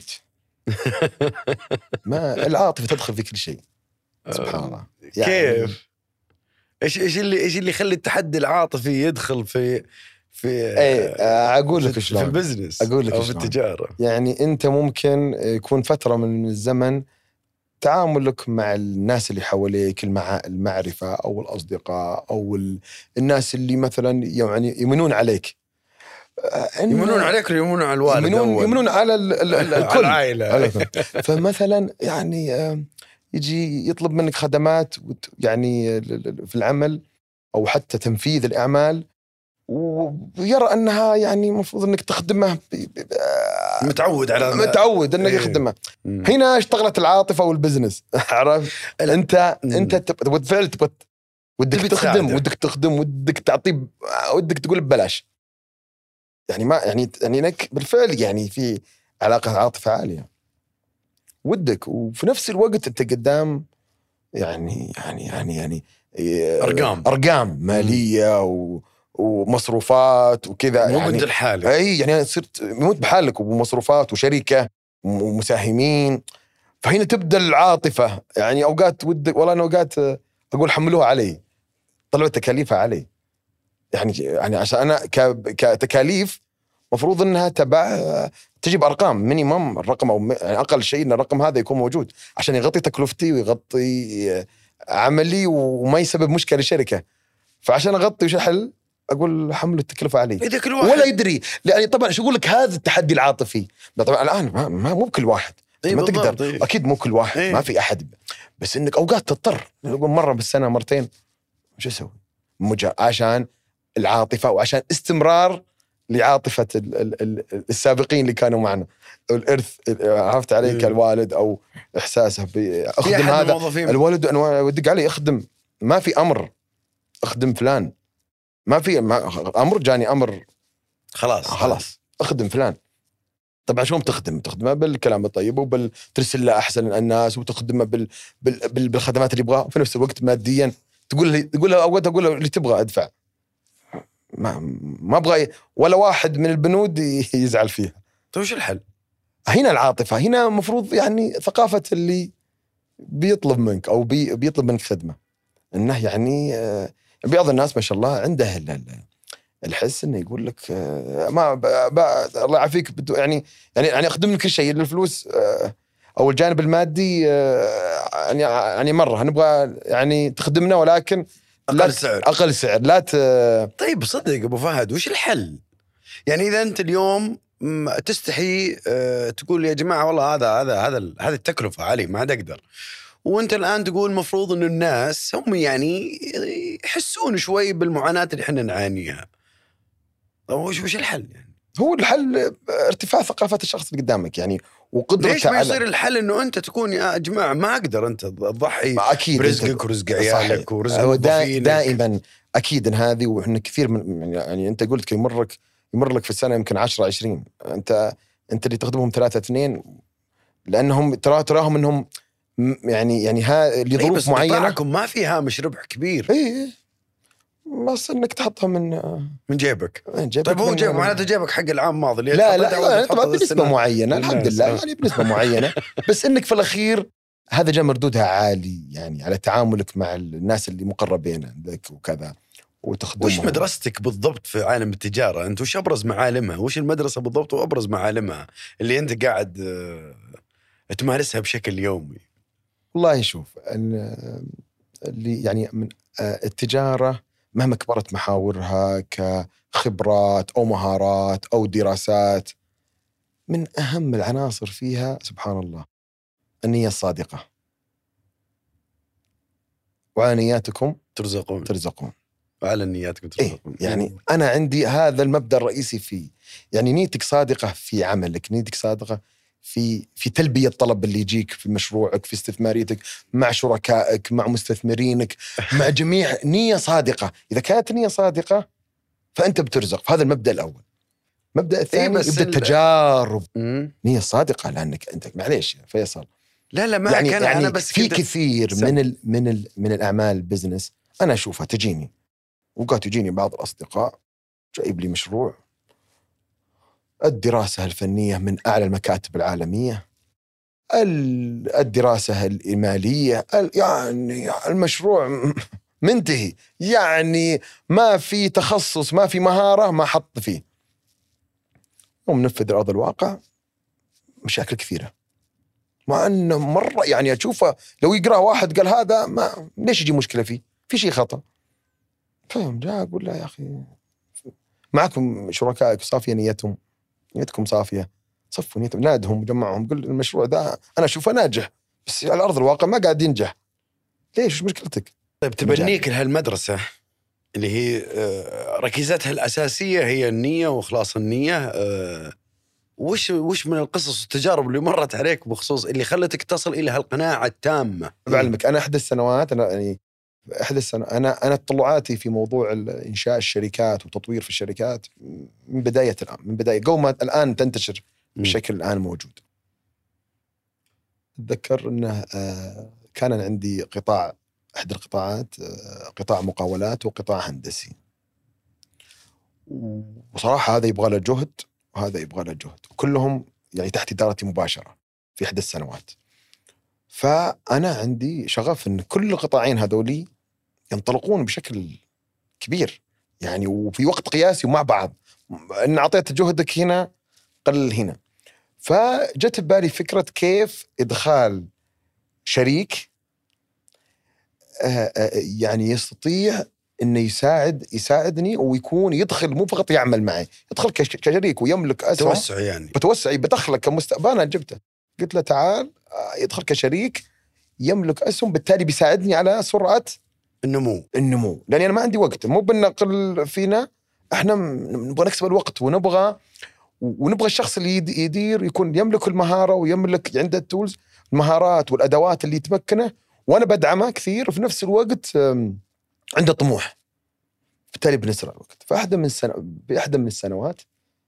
ما العاطفة تدخل في كل شيء سبحان الله. يعني كيف؟ إيش اللي يخلي التحدي العاطفي يدخل في أقول لك شلون في البزنس أو في التجارة؟ يعني أنت ممكن يكون فترة من الزمن تعاملك مع الناس اللي حواليك، المعرفة أو الأصدقاء أو الناس اللي مثلا يعني يمنون عليك. يمنون عليك ولا يمنون على الوالد؟ يمنون على الكل، على العائلة. فمثلا يعني يجي يطلب منك خدمات يعني في العمل أو حتى تنفيذ الأعمال، ويرى أنها يعني مفروض أنك تخدمه، متعود أنك يخدمه. هنا اشتغلت العاطفة والبزنس. عرفت؟ أنت بالفعل ودك تخدم، ودك تعطيه، ودك تقول ببلاش. يعني ما يعني انك بالفعل يعني في علاقة عاطفة عالية ودك، وفي نفس الوقت انت قدام يعني ارقام مالية ومصروفات وكذا. مو بنت الحالك. اي يعني صرت موت بحالك، ومصروفات وشركة ومساهمين. فهنا تبدأ العاطفة. يعني اوقات ودك والله، انا اوقات اقول حملوها علي، طلعوا تكاليفها علي. يعني عشان انا كتكاليف مفروض انها تجيب ارقام مينيمم، الرقم او يعني اقل شيء ان الرقم هذا يكون موجود عشان يغطي تكلفتي ويغطي عملي وما يسبب مشكله للشركه. فعشان اغطي وش الحل؟ اقول حمل التكلفه علي ولا يدري. يعني طبعا شو اقول لك، هذا التحدي العاطفي. طبعا الان مو بكل واحد ما تقدر. اكيد مو كل واحد، ما في احد، بس انك اوقات تضطر. نقول مره بالسنه مرتين، وش اسوي؟ عشان العاطفة وعشان استمرار لعاطفة السابقين اللي كانوا معنا، الإرث. عرفت عليك الوالد أو إحساسه أخدم هذا الوالد، أنا ودق عليه أخدم. ما في أمر أخدم فلان، ما في أمر جاني أمر خلاص أخدم فلان. طبعا شلون تخدمه بالكلام الطيب وبالترسل له أحسن الناس، وتخدمه بالخدمات اللي يبغاها، وفي نفس الوقت ماديا تقول له أوقات أقول له اللي تبغى أدفع. ما أبغى ولا واحد من البنود يزعل فيها. طيب وش الحل؟ هنا العاطفة، هنا مفروض يعني ثقافة اللي بيطلب منك أو بيطلب منك خدمة، إنه يعني بعض الناس ما شاء الله عنده الحس إنه يقول لك ما الله يعافيك يعني أخدم لك كل شيء. الفلوس أو الجانب المادي يعني مرة نبغى يعني تخدمنا، ولكن أقل سعر لا طيب صدق أبو فهد، وش الحل؟ يعني إذا أنت اليوم تستحي تقول يا جماعة والله هذا التكلفة علي ما أقدر، وأنت الآن تقول مفروض إنه الناس هم يعني يحسون شوي بالمعاناة اللي إحنا نعانيها. وش الحل يعني؟ هو الحل ارتفاع ثقافة الشخص اللي قدامك يعني، وقدرته ليش ما يصير الحل انه انت تكون يا جماعه ما اقدر انت تضحي اكيد برزقك ورزق عيالك ورزق موظفينك دائما اكيد. إن هذه واحنا كثير من يعني انت قلت يمر لك في السنه يمكن 10-20، انت اللي تخدمهم 3-2 لانهم تراهم انهم يعني لظروف معينه. قطاعكم ما في هامش ربح كبير. اي بس انك تحطها من جيبك. جيبك. طيب هو جيبك معناته جيبك حق العام الماضي. لا طبعا بنسبه معينه الحمد لله يعني بنسبه معينه. بس انك في الاخير هذا جاء مردودها عالي يعني على تعاملك مع الناس اللي مقربين لك وكذا وتخدمهم. وش مدرستك بالضبط في عالم التجاره؟ انت وش ابرز معالمها؟ وش المدرسه بالضبط وابرز معالمها اللي انت قاعد تمارسها بشكل يومي؟ والله شوف اللي يعني من التجاره مهما كبرت محاورها كخبرات أو مهارات أو دراسات، من أهم العناصر فيها سبحان الله النية الصادقة. وعلى نياتكم ترزقون. وعلى نياتكم ترزقون. يعني أنا عندي هذا المبدأ الرئيسي فيه. يعني نيتك صادقة في عملك، نيتك صادقة في تلبية الطلب اللي يجيك في مشروعك، في استثماريتك، مع شركائك، مع مستثمرينك، مع جميع. نية صادقة. إذا كانت نية صادقة فأنت بترزق. فهذا المبدأ الأول. المبدأ الثاني يبدأ التجارب. نية صادقة لأنك أنت معليش يا فيصل. لا ما يعني كان يعني أنا بس في كثير من الأعمال بزنس أنا أشوفها تجيني، وقات يجيني بعض الأصدقاء جايب لي مشروع، الدراسة الفنية من أعلى المكاتب العالمية، الدراسة المالية، يعني المشروع منتهي، يعني ما في تخصص ما في مهارة ما حط فيه. ومنفذ أرض الواقع مشاكل كثيرة، مع أنه مرة يعني أشوفه لو يقرأ واحد قال هذا ما ليش يجي مشكلة فيه، في شيء خطأ. فهم جاء أقول له يا أخي معكم شركائك صافية نيتكم صافية، صفوا نيتهم، نادهم وجمعهم، قل المشروع ذا أنا أشوفه ناجح بس على أرض الواقع ما قاعد ينجح، ليش مشكلتك؟ طيب تبنيك لهالمدرسة اللي هي ركيزتها الأساسية هي النية وإخلاص النية، وش من القصص والتجارب اللي مرت عليك بخصوص اللي خلتك تصل إلى هالقناعة التامة؟ بعلمك أنا إحدى السنوات أنا تطلعاتي في موضوع إنشاء الشركات وتطوير في الشركات من بداية قبل ما الآن تنتشر بشكل الآن موجود. أتذكر أنه كان عندي قطاع، أحد القطاعات قطاع مقاولات وقطاع هندسي، وصراحة هذا يبغى له جهد وهذا يبغى له جهد، وكلهم يعني تحت إدارتي مباشرة في إحدى السنوات. فأنا عندي شغف أن كل القطاعين هذولي ينطلقون بشكل كبير يعني وفي وقت قياسي ومع بعض، أن أعطيت جهدك هنا قل هنا. فجت ببالي فكرة كيف إدخال شريك يعني يستطيع أنه يساعدني ويكون يدخل مو فقط يعمل معي، يدخل كشريك ويملك أسهم. توسع يعني بتوسعي بدخلك كمستقبل. جبته قلت له تعال يدخل كشريك يملك أسهم، بالتالي بيساعدني على سرعة النمو، لأني أنا ما عندي وقت. مو بنقل فينا، احنا نبغى نكسب الوقت ونبغى الشخص اللي يدير يكون يملك المهارة ويملك عنده التولز المهارات والأدوات اللي تمكنه، وأنا بدعمه كثير وفي نفس الوقت عنده طموح، بالتالي بنسرع الوقت. بأحدى من السنوات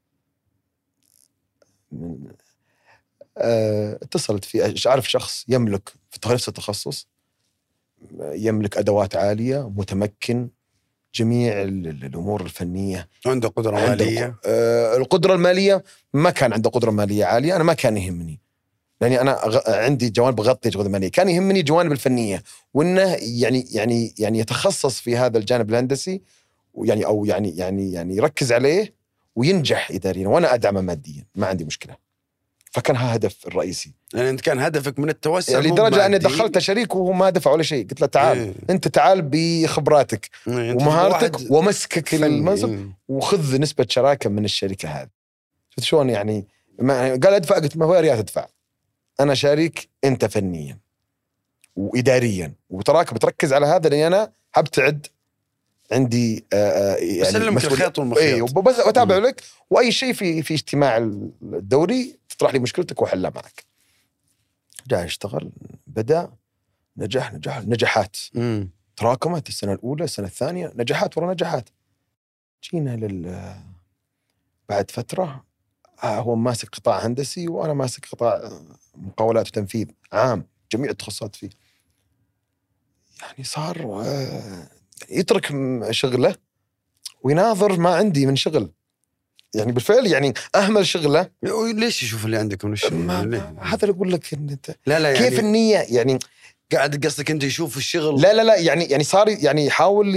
اتصلت في أعرف شخص يملك في نفس التخصص، يملك أدوات عالية، متمكن، جميع الأمور الفنية، عنده قدرة مالية. القدرة المالية ما كان عنده قدرة مالية عالية، أنا ما كان يهمني لأني أنا عندي جوانب غطي القدرة المالية، كان يهمني جوانب الفنية، وإنه يعني يتخصص في هذا الجانب الهندسي، ويعني أو يعني يركز عليه وينجح إداريا، وأنا أدعمه ماديا ما عندي مشكلة. فكان هذا الهدف الرئيسي. يعني أنت كان هدفك من التوسع يعني لدرجة أني دخلت شريك وهو ما دفع ولا شيء، قلت له تعال أنت تعال بخبراتك ومهارتك ومسكك المنصب وخذ نسبة شراكة من الشركة هذه. شفت شلون يعني؟ قال أدفع، قلت ما هو يا ريت أدفع، أنا شريك أنت فنيا وإداريا، وتراك بتركز على هذا لأني أنا هبتعد عندي يعني بسلمك الخيط والمخيط. بس أتابع لك، وأي شيء في اجتماع الدوري تطرح لي مشكلتك وحلها معك. جاء يشتغل، بدأ نجاحات تراكمت، السنة الأولى السنة الثانية نجاحات ورا نجاحات. جينا بعد فترة هو ماسك قطاع هندسي وأنا ماسك قطاع مقاولات وتنفيذ عام، جميع التخصصات فيه. يعني صار يترك شغله ويناظر ما عندي من شغل. يعني بالفعل يعني أهمل شغله. ليش يشوف اللي عندك من الشغل؟ هذا اللي أقول لك إن أنت لا كيف يعني النية يعني قاعد قصدك أنت يشوف الشغل. لا يعني صار يعني يحاول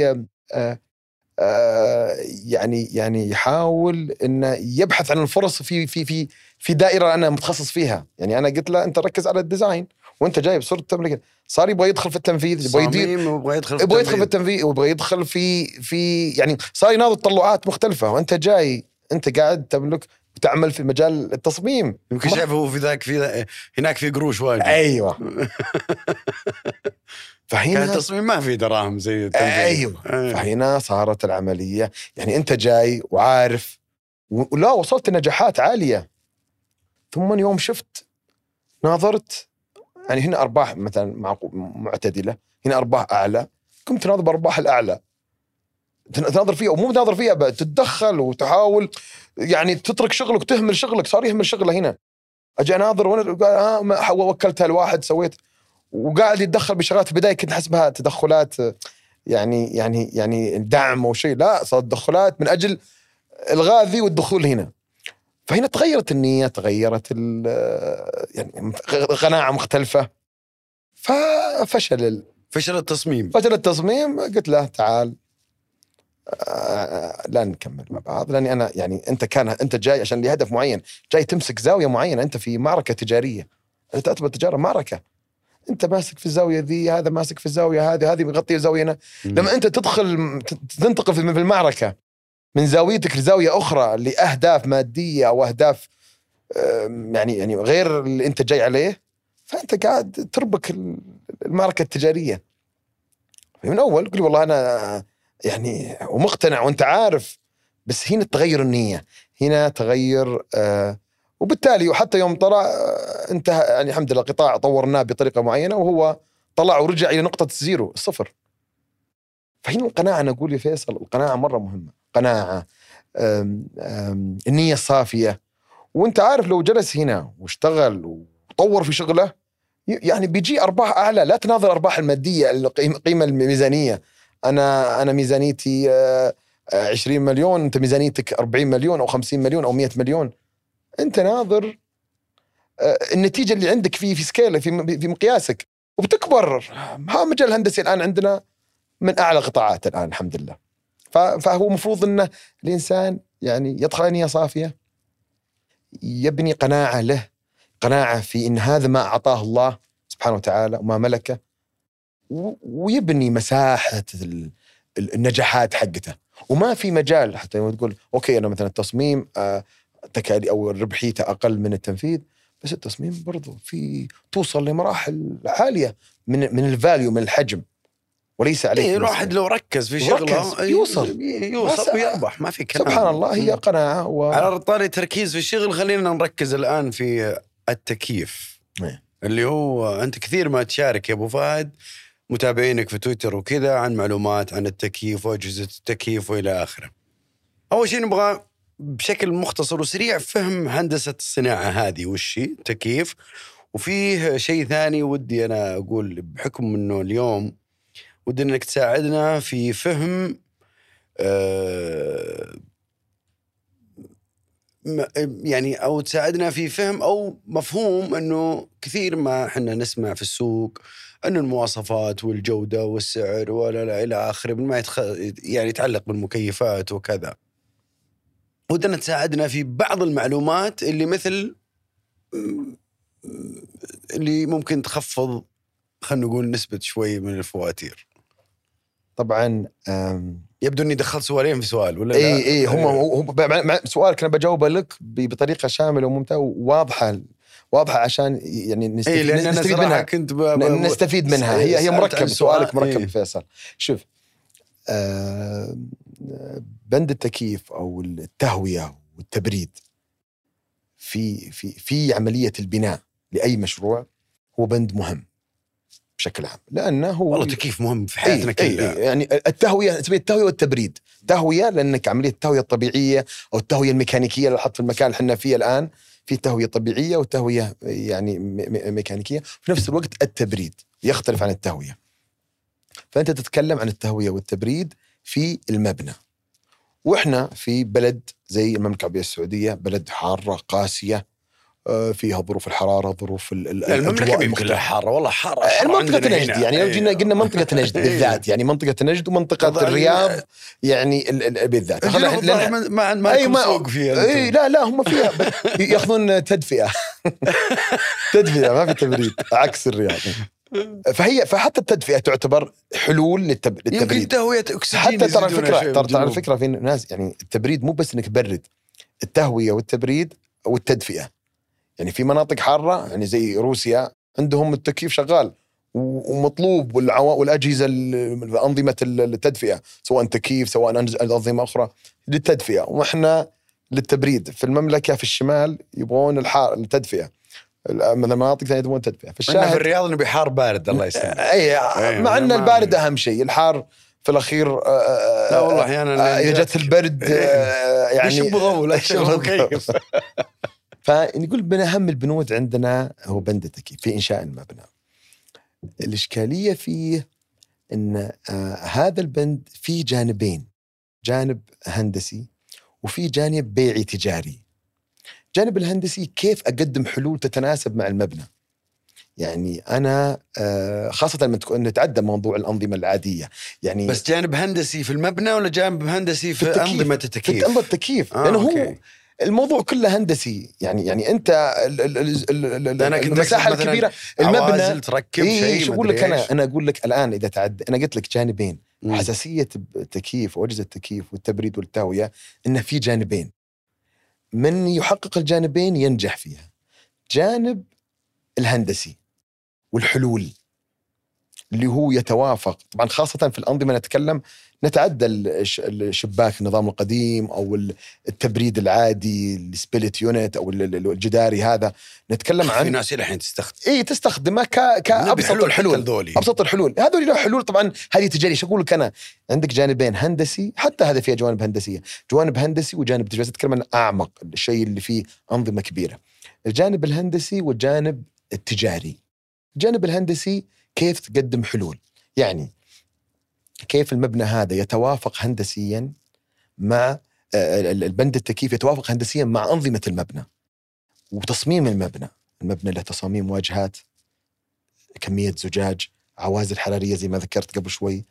يعني يحاول إنه يبحث عن الفرص في دائرة أنا متخصص فيها. يعني أنا قلت له أنت ركز على الديزاين وأنت جايب صرت تملك. صار يبغى يدخل في التنفيذ، يبغى يدخل في التنفيذ، ويبغى يدخل في يعني صار يناظر تطلعات مختلفة. وأنت جاي أنت قاعد تملك وتعمل في مجال التصميم. يمكن شايف هو في هناك في قروش واجد. أيوة. فهنا التصميم ما في دراهم زي التنفيذ. أيوة. فهنا صارت العملية يعني أنت جاي وعارف ولا وصلت نجاحات عالية، ثم يوم شفت ناظرت يعني هنا أرباح مثلا معتدلة، هنا أرباح أعلى، كنت تناظر بأرباح الأعلى تناظر فيها، ومو تناظر فيها بقى تتدخل وتحاول يعني تترك شغلك وتهمل شغلك. صار يهمل شغله هنا. أجي أناظر وأنا وكلتها لواحد سويت، وقاعد يتدخل بشغلات البداية كنت حسبها تدخلات يعني دعم أو شيء، لا صار تدخلات من أجل الغاء ذي والدخول هنا. فهنا تغيرت النية، تغيرت يعني قناعة مختلفة. ففشل التصميم. قلت له تعال لا نكمل مع بعض، لأني أنا يعني أنت جاي عشان لهدف معين، جاي تمسك زاوية معينة، أنت في معركة تجارية، أنت تعتبر التجارة معركة، أنت ماسك في الزاوية ذي، هذا ماسك في الزاوية هذه بيغطي زاوية. لما أنت تنتقل في المعركة من زاويتك لزاوية أخرى لأهداف مادية أو أهداف يعني غير اللي أنت جاي عليه، فأنت قاعد تربك المعركة التجارية. من أول قل والله أنا يعني ومقتنع وأنت عارف، بس هنا تغير النية، هنا تغير وبالتالي وحتى يوم طلع انتهى يعني الحمد لله قطاع طورناه بطريقة معينة، وهو طلع ورجع إلى نقطة الزيرو الصفر. فهنا القناعة، أنا أقول يا فيصل القناعة مرة مهمة. قناعة، النية الصافية. وانت عارف لو جلس هنا واشتغل وطور في شغله يعني بيجي أرباح أعلى. لا تناظر أرباح المادية، القيمة الميزانية. أنا ميزانيتي 20 مليون، أنت ميزانيتك 40 مليون أو 50 مليون أو 100 مليون. أنت ناظر النتيجة اللي عندك في سكيل، في مقياسك، وبتكبر. ها مجال الهندسي الآن عندنا من أعلى قطاعات الآن الحمد لله. فهو مفروض أن الإنسان يعني يدخل نية صافية، يبني قناعة له، قناعة في إن هذا ما أعطاه الله سبحانه وتعالى وما ملكه، ويبني مساحة النجاحات حقته. وما في مجال حتى يوم تقول أوكي أنا مثلا التصميم تكالي أو ربحيته أقل من التنفيذ، بس التصميم برضو في توصل لمراحل عالية من الفاليو، من الحجم، وليس عليه. الواحد لو ركز في شغله يوصل ويربح، ما في كلام. سبحان الله، هي قناعة. على طاري تركيز في الشغل، خلينا نركز الآن في التكييف اللي هو أنت كثير ما تشارك يا أبو فهد متابعينك في تويتر وكذا عن معلومات عن التكييف وأجهزة التكييف وإلى آخره. أول شيء نبغى بشكل مختصر وسريع فهم هندسة الصناعة هذه وش هي تكييف. وفيه شيء ثاني ودي أنا أقول، بحكم أنه اليوم ودي أنك تساعدنا في فهم يعني أو تساعدنا في فهم أو مفهوم أنه كثير ما إحنا نسمع في السوق أن المواصفات والجودة والسعر ولا إلى آخره ما يعني يتعلق بالمكيفات وكذا. ودنا تساعدنا في بعض المعلومات اللي مثل اللي ممكن تخفض خلنا نقول نسبة شوي من الفواتير. طبعا يبدو أني دخلت سؤالين في سؤال ولا لا؟ إيه هم سؤالك أنا بجاوبه لك بطريقة شاملة وممتازة وواضحة عشان يعني نستفيد منها. نستفيد منها. هي مركب، سؤالك مركب فيصل. شوف بند التكييف أو التهوية والتبريد في عملية البناء لأي مشروع هو بند مهم بشكل عام، لأنه هو والله تكييف مهم في حياتنا كلها. يعني التهوية، تسميه التهوية والتبريد. تهوية لأنك عملية التهوية الطبيعية أو التهوية الميكانيكية اللي حط في المكان اللي احنا فيه الآن، في تهوية طبيعية وتهوية يعني ميكانيكية. في نفس الوقت التبريد يختلف عن التهوية. فأنت تتكلم عن التهوية والتبريد في المبنى، وإحنا في بلد زي المملكة العربية السعودية، بلد حارة قاسية، فيها ظروف الحرارة، ظروف المملكة كلها حارة، والله حارة منطقة نجد. يعني لو جينا قلنا منطقة نجد بالذات، يعني منطقة نجد ومنطقة الرياض يعني بالذات. ما سوق فيها. لا هم فيها ياخذون تدفئة. تدفئة ما في تبريد عكس الرياض. فحتى التدفئة تعتبر حلول للتبريد. يمكن تهوية أكسجين. حتى ترى الفكرة في الناس، يعني التبريد مو بس إنك تبرد، التهوية والتبريد والتدفئة. يعني في مناطق حارة يعني زي روسيا عندهم التكييف شغال ومطلوب، والأجهزة أنظمة التدفئة، سواء تكييف سواء أنظمة أخرى للتدفئة، وإحنا للتبريد. في المملكة في الشمال يبغون التدفئة، من المناطق ثانية يبغون تدفئة. في الرياض نبي حار بارد الله يسلمك. مع أن البارد أهم شيء، الحار في الأخير لا والله أحيانا إذا جت البرد يعني يشب ضوء لا يشب كيف. فنقول من أهم البنود عندنا هو بند التكييف في إنشاء المبنى. الإشكالية فيه أن هذا البند فيه جانبين، جانب هندسي وفي جانب بيعي تجاري. جانب الهندسي كيف أقدم حلول تتناسب مع المبنى. يعني أنا خاصة لما نتعدى موضوع الأنظمة العادية، يعني بس جانب هندسي في المبنى ولا جانب هندسي في أنظمة التكييف؟ في أنظمة التكييف، لأنه هو الموضوع كله هندسي. يعني أنت المساحة الكبيرة، المبنى تركب شيء. شو أقول لك أنا أقول لك الآن إذا أنا قلت لك جانبين. حساسية التكييف وأجهزة التكييف والتبريد والتهوية إنه في جانبين، من يحقق الجانبين ينجح فيها. جانب الهندسي والحلول اللي هو يتوافق طبعا، خاصة في الأنظمة نتعدى الشباك النظام القديم أو التبريد العادي السبلت يونت أو الجداري. هذا نتكلم عن في ناس الحين تستخدمه كأبسط الحلول. أبسط الحلول هذول له حلول طبعا، هذه تجاري. شو أقول لك أنا، عندك جانبين هندسي، حتى هذا فيها جوانب هندسية، جوانب هندسي وجانب تجاري. نتكلم عن أعمق الشيء اللي فيه أنظمة كبيرة، الجانب الهندسي والجانب التجاري. الجانب الهندسي كيف تقدم حلول، يعني كيف المبنى هذا يتوافق هندسيا مع البند التكييف، يتوافق هندسيا مع أنظمة المبنى وتصميم المبنى. المبنى له تصاميم واجهات، كمية زجاج، عوازل حرارية زي ما ذكرت قبل شوي،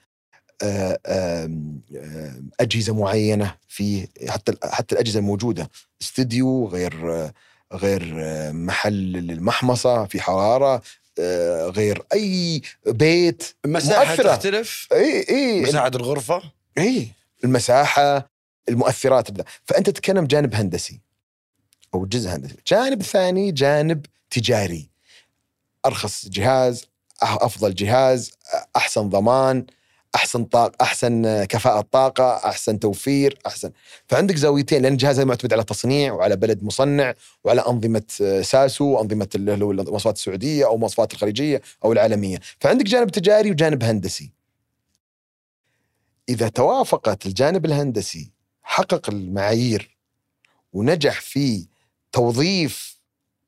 أجهزة معينة فيه، حتى الأجهزة الموجودة استوديو غير محل المحمصة في حرارة، غير أي بيت، مساحة تختلف. مساحة الغرفة، المساحة، المؤثرات. فأنت تتكلم جانب هندسي أو جزء هندسي. جانب ثاني جانب تجاري، أرخص جهاز، أفضل جهاز، أحسن ضمان، أحسن طاقة، أحسن كفاءة طاقة، أحسن توفير، أحسن. فعندك زاويتين، لأن الجهاز هذا معتمد على تصنيع وعلى بلد مصنع وعلى أنظمة ساسو وأنظمة المواصفات السعودية أو المواصفات الخليجية أو العالمية. فعندك جانب تجاري وجانب هندسي. إذا توافقت الجانب الهندسي، حقق المعايير ونجح في توظيف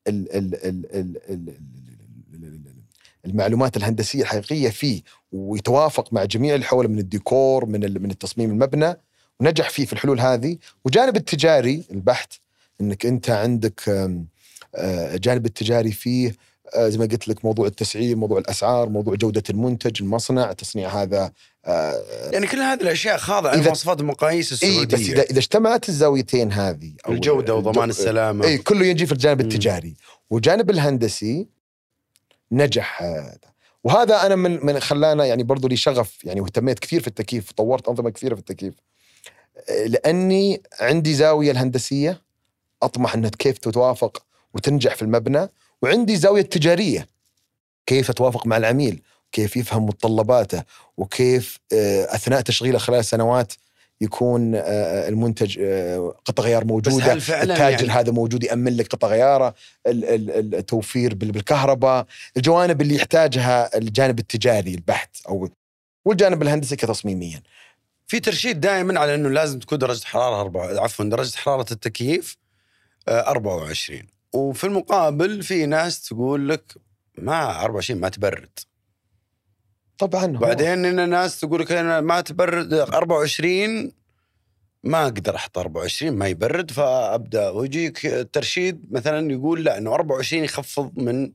المعلومات الهندسية الحقيقية فيه، ويتوافق مع جميع اللي حوله من الديكور، من التصميم المبنى، ونجح فيه في الحلول هذه. وجانب التجاري البحت، انك انت عندك جانب التجاري فيه زي ما قلت لك موضوع التسعير، موضوع الأسعار، موضوع جودة المنتج، المصنع، التصنيع. هذا يعني كل هذه الأشياء خاضعة لمواصفات المقاييس السعودية. بس إذا اجتمعت الزاويتين هذه، أو الجودة وضمان السلامة، كله يجي في الجانب التجاري. وجانب الهندسي نجح هذا. وهذا أنا من خلانا يعني برضو لي شغف، يعني واهتميت كثير في التكييف، طورت أنظمة كثيرة في التكييف، لأني عندي زاوية الهندسية أطمح أنها كيف تتوافق وتنجح في المبنى، وعندي زاوية تجارية كيف تتوافق مع العميل كيف يفهم متطلباته، وكيف أثناء تشغيله خلال سنوات يكون المنتج قطع غيار موجودة، التاجر يعني هذا موجود يأمن لك قطع غياره، التوفير بالكهرباء، الجوانب اللي يحتاجها الجانب التجاري البحت أو والجانب الهندسي كتصميميا. في ترشيد دائما على أنه لازم تكون درجة حرارة التكييف 24. وفي المقابل في ناس تقول لك ما 24 ما تبرد. طبعا بعدين إن ناس تقول لك أنا ما تبرد 24 ما أقدر أحط 24 ما يبرد، فأبدأ ويجيك ترشيد مثلا يقول لا إنه 24 يخفض من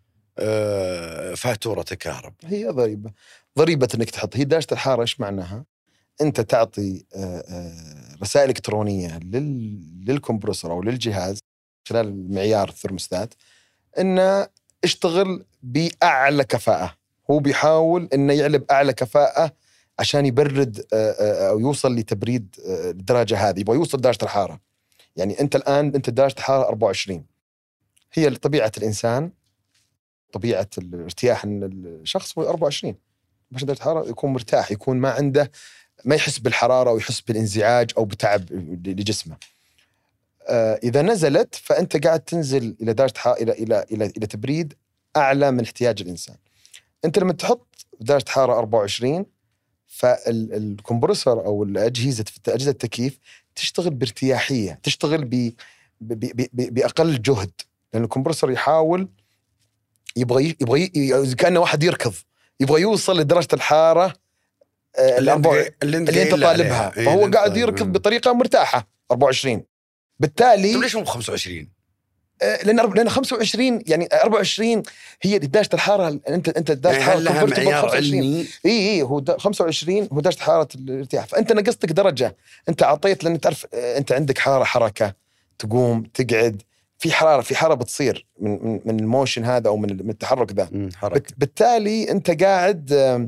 فاتورة الكهرباء. هي ضريبة إنك تحط هي درجة الحرارة. إيش معناها؟ أنت تعطي رسائل إلكترونية للكمبرسور أو للجهاز خلال المعيار الثرموستات إنه اشتغل بأعلى كفاءة. هو بيحاول إنه يعلب أعلى كفاءة عشان يبرد أو يوصل لتبريد الدرجة هذه، يبغى يوصل درجة الحرارة. يعني أنت الآن أنت درجة الحرارة 24، هي طبيعة الإنسان، طبيعة الارتياح إن الشخص هو 24 باش درجة الحرارة يكون مرتاح، يكون ما عنده ما يحس بالحرارة ويحس بالانزعاج أو بتعب لجسمه. إذا نزلت فأنت قاعد تنزل إلى درجة حرارة إلى تبريد أعلى من احتياج الإنسان. أنت لما تحط درجة حرارة 24 فالكمبرسور أو أجهزة التكييف تشتغل بارتياحية، تشتغل بأقل جهد، لأن الكمبرسور يحاول يبغى كأنه واحد يركض، يبغى يوصل لدرجة الحرارة اللي انت طالبها، فهو قاعد يركض بطريقة مرتاحة 24. بالتالي طيب ليش مو 25؟ لأن 25 يعني 24 هي درجة الحرارة. أنت درجة حرارة لها معيار علمي. إيه هو 25 هو درجة حرارة الارتياح، فأنت نقصتك درجة. أنت عطيت لأن تعرف أنت عندك حركة، تقوم تقعد، في حرارة بتصير من الموشن هذا أو من التحرك ذا. بالتالي أنت قاعد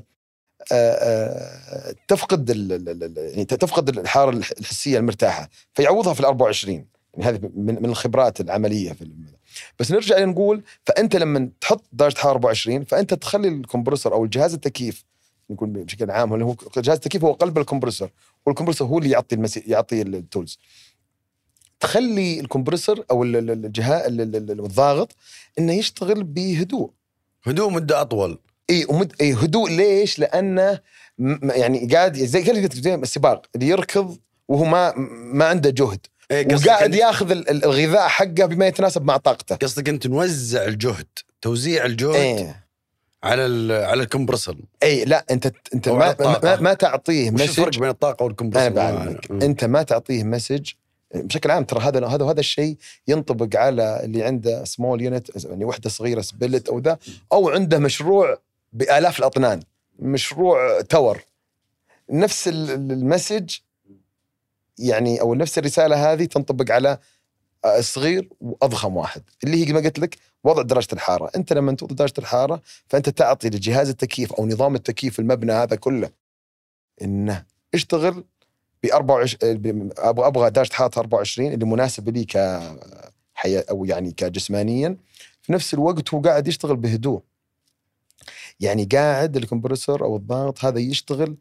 تفقد يعني تفقد الحرارة الحسية المرتاحة، فيعوضها في 24. يعني هذه من الخبرات العملية بس نرجع نقول، فأنت لما تحط درجة حرارة 24 فأنت تخلي الكمبرسور أو الجهاز التكييف، نقول بشكل عام هو جهاز التكييف هو قلب الكمبرسور، والكمبرسور هو اللي يعطي التولز. تخلي الكمبرسور أو الجهاز الضاغط إنه يشتغل بهدوء مدة أطول. هدوء. ليش؟ لأنه يعني قاعد زي السباق اللي يركض وهو ما عنده جهد، وقاعد ياخذ الغذاء حقه بما يتناسب مع طاقته. قصدك أنت نوزع الجهد، توزيع الجهد على الكمبرسور. لا انت ما تعطيه مسج. الفرق بين الطاقة والكمبرسور؟ انت ما تعطيه مسج بشكل عام. ترى هذا الشيء ينطبق على اللي عنده سمول يونت، يعني وحدة صغيرة سبلت أو ذا، أو عنده مشروع بآلاف الأطنان، مشروع تور. نفس المسج يعني أو نفس الرسالة هذه تنطبق على الصغير وأضخم واحد، اللي هي ما قلت لك وضع درجة الحرارة. أنت لما توضع درجة الحرارة فأنت تعطي لجهاز التكييف أو نظام التكييف المبنى هذا كله إنه اشتغل أبغى درجة حرارة 24 اللي مناسب لي كحياة أو يعني كجسمانيا. في نفس الوقت هو قاعد يشتغل بهدوء، يعني قاعد الكمبرسور أو الضغط هذا يشتغل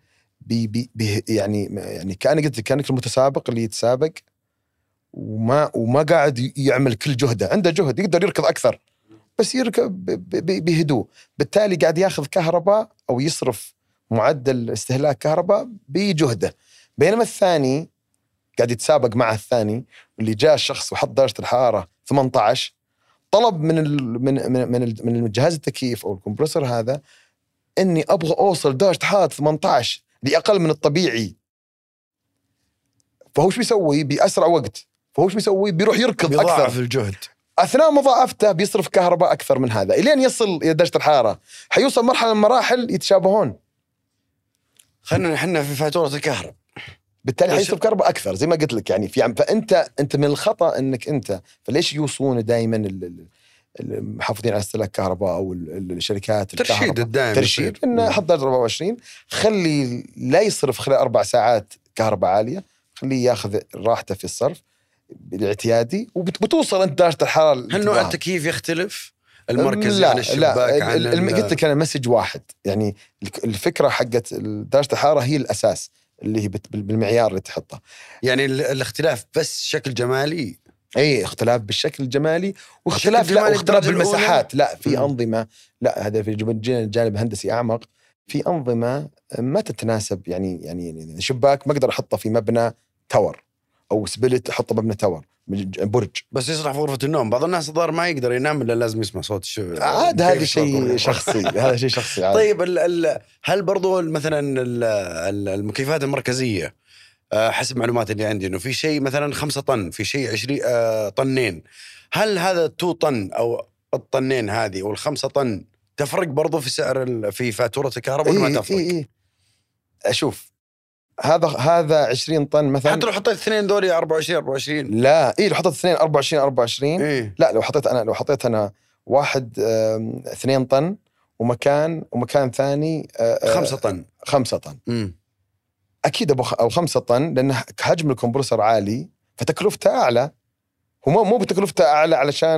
يعني كأنك المتسابق اللي يتسابق وما قاعد يعمل كل جهده، عنده جهد يقدر يركض أكثر بس يركض بهدوء. بالتالي قاعد ياخذ كهرباء أو يصرف معدل استهلاك كهرباء بجهده. بينما الثاني قاعد يتسابق مع الثاني، اللي جاء الشخص وحط درجة الحرارة 18، طلب من الجهاز التكييف أو الكمبرسور هذا إني أبغى أوصل درجة حرارة 18 لأقل من الطبيعي. فهو شو بيسوي بأسرع وقت؟ فهو شو بيسوي؟ بيروح يركض أكثر في الجهد. أثناء مضاعفته بيصرف كهرباء أكثر من هذا، إلين يصل إلى درجة الحرارة. حيوصل مرحلة من المراحل يتشابهون. خلنا نحن في فاتورة الكهرباء، بالتالي حيصرف كهرباء أكثر زي ما قلت لك. يعني فأنت من الخطأ إنك أنت، فليش يوصون دائما المحافظين على استهلاك كهرباء أو الشركات ترشيد الدائم، ترشيد إنه حط درجة 24، خلي لا يصرف خلال 4 ساعات كهرباء عالية، خليه ياخذ راحته في الصرف الاعتيادي، وبتوصل أنت درجة الحرارة. هل نوع التكييف يختلف؟ المركزي عن الشباك عن قلت لك أنا مسج واحد. يعني الفكرة حقت درجة الحرارة هي الأساس اللي هي بالمعيار اللي تحطه. يعني الاختلاف بس شكل جمالي. اي اختلاف بالشكل الجمالي واختلاف واختلاف بالمساحات. لا في أنظمة، لا هذا في الجانب الهندسي أعمق، في أنظمة ما تتناسب. يعني شباك ما أقدر أحطه في مبنى تاور، أو سبلت أحطه مبنى تاور برج، بس يصلح في غرفة النوم. بعض الناس الظاهر ما يقدر ينام إلا لازم يسمع صوت عاد هذا شيء شخصي. هذا شيء شخصي عادي. طيب هل برضو مثلا المكيفات المركزية، حسب معلومات اللي عندي إنه في شيء مثلا 5 طن، في شيء 20 طنين، هل هذا 2 طن أو الطنين هذه وال5 طن تفرق برضو في سعر في فاتورة الكهرباء ولا ما تفرق؟ إيه. أشوف هذا 20 طن مثلا، حتى لو حطيت 2 دوري 24 لا لو حطيت 2 24 إيه؟ لا لو حطيت أنا واحد 2 طن ومكان ثاني 5 طن 5 طن أكيد أو 5 طن، لأن حجم الكمبرسور عالي فتكلفته أعلى. هو مو بتكلفته أعلى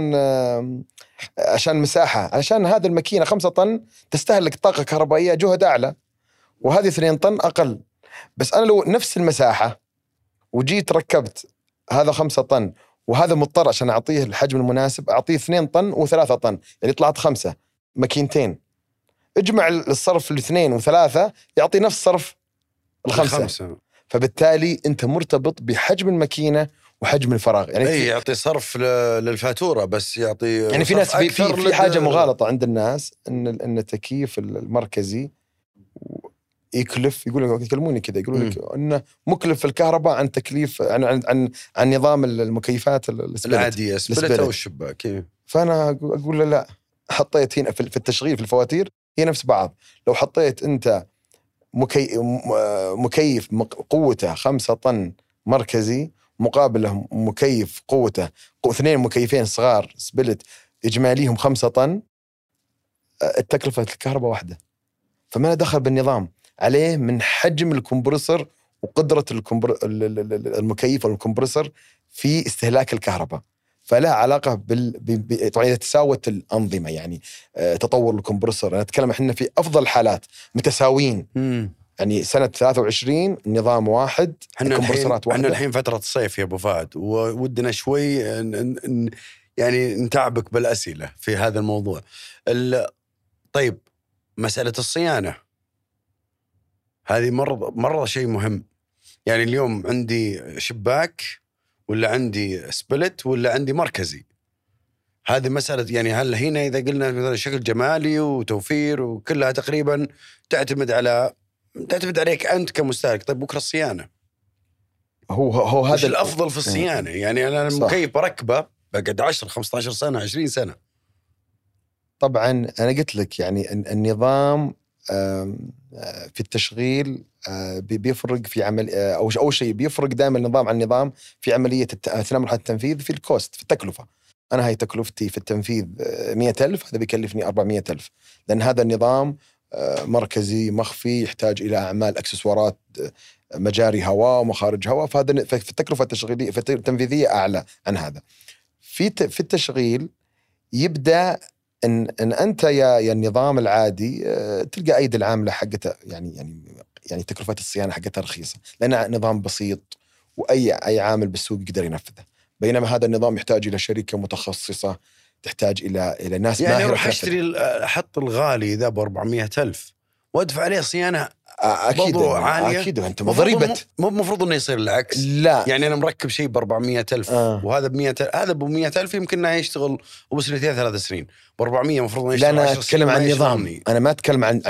عشان مساحة، علشان هذا الماكينة 5 طن تستهلك طاقة كهربائية جهد أعلى، وهذه 2 طن أقل. بس أنا لو نفس المساحة وجيت ركبت هذا 5 طن وهذا مضطر عشان أعطيه الحجم المناسب أعطيه 2 طن و3 طن، يعني طلعت 5 ماكينتين. اجمع الصرف 2 و3 يعطي نفس صرف 5. فبالتالي أنت مرتبط بحجم الماكينة وحجم الفراغ. يعني يعطي صرف للفاتورة، بس يعطي يعني في ناس في حاجة مغالطة عند الناس إن التكييف المركزي يكلموني كذا يقولون لك إنه مكلف في الكهرباء عن تكليف عن نظام المكيفات العادية سبلت أو الشباك. فأنا أقول له لا، حطيت هنا في التشغيل في الفواتير هي نفس بعض. لو حطيت أنت مكيف قوته 5 طن مركزي مقابله مكيف قوته 2 مكيفين صغار سبلت إجماليهم 5 طن، التكلفة الكهرباء واحدة. فما دخل بالنظام عليه من حجم الكمبرسور وقدرة المكيف والكمبرسور في استهلاك الكهرباء، فلا علاقة طبعا إذا تساوت الأنظمة. يعني تطور الكمبرسور، أنا أتكلم إحنا في أفضل حالات متساويين. يعني سنة 23 نظام واحد، كمبرسورات واحدة. احنا الحين فترة الصيف يا أبو فهد، وودنا شوي يعني نتعبك بالأسئلة في هذا الموضوع. طيب مسألة الصيانة هذه مرة شيء مهم. يعني اليوم عندي شباك ولا عندي سبلت ولا عندي مركزي، هذه مسألة. يعني هل هنا إذا قلنا مثلا شكل جمالي وتوفير وكلها تقريبا تعتمد عليك أنت كمستهلك. طيب بكرة الصيانة هو هذا الأفضل في الصيانة. يعني أنا المكيف بركبه بقعد 10 15 سنة 20 سنة. طبعا أنا قلت لك يعني النظام في التشغيل بيفرق في عمل أو شيء بيفرق دائما النظام عن النظام في عملية أثناء مرحلة التنفيذ في الكوست، في التكلفة. أنا هاي تكلفتي في التنفيذ 100,000، هذا بيكلفني 400,000، لأن هذا النظام مركزي مخفي يحتاج إلى أعمال أكسسوارات مجاري هواء ومخارج هواء، فهذا في التكلفة التشغيلية في التنفيذية أعلى عن هذا. في التشغيل يبدأ إن أنت يا النظام العادي تلقى أيدي العاملة حقتها يعني تكلفة الصيانة حقتها رخيصة، لأنها نظام بسيط وأي عامل بالسوق يقدر ينفذه. بينما هذا النظام يحتاج إلى شركة متخصصة، تحتاج إلى ناس يعني أروح أشتري أحط الغالي ذا ب400,000 وأدفع عليه صيانة أكيد عالية. أكيد أنت مضربة. مو مفروض إنه يصير العكس. لا يعني أنا مركب شيء ب400,000 وهذا ب100,000، هذا ب100,000 يمكن إنه يشتغل وبسنتين 3 سنين. ب400 مفروض إنه يشتغل 10 سنين. لا أنا أتكلم عن النظام، أنا ما أتكلم عن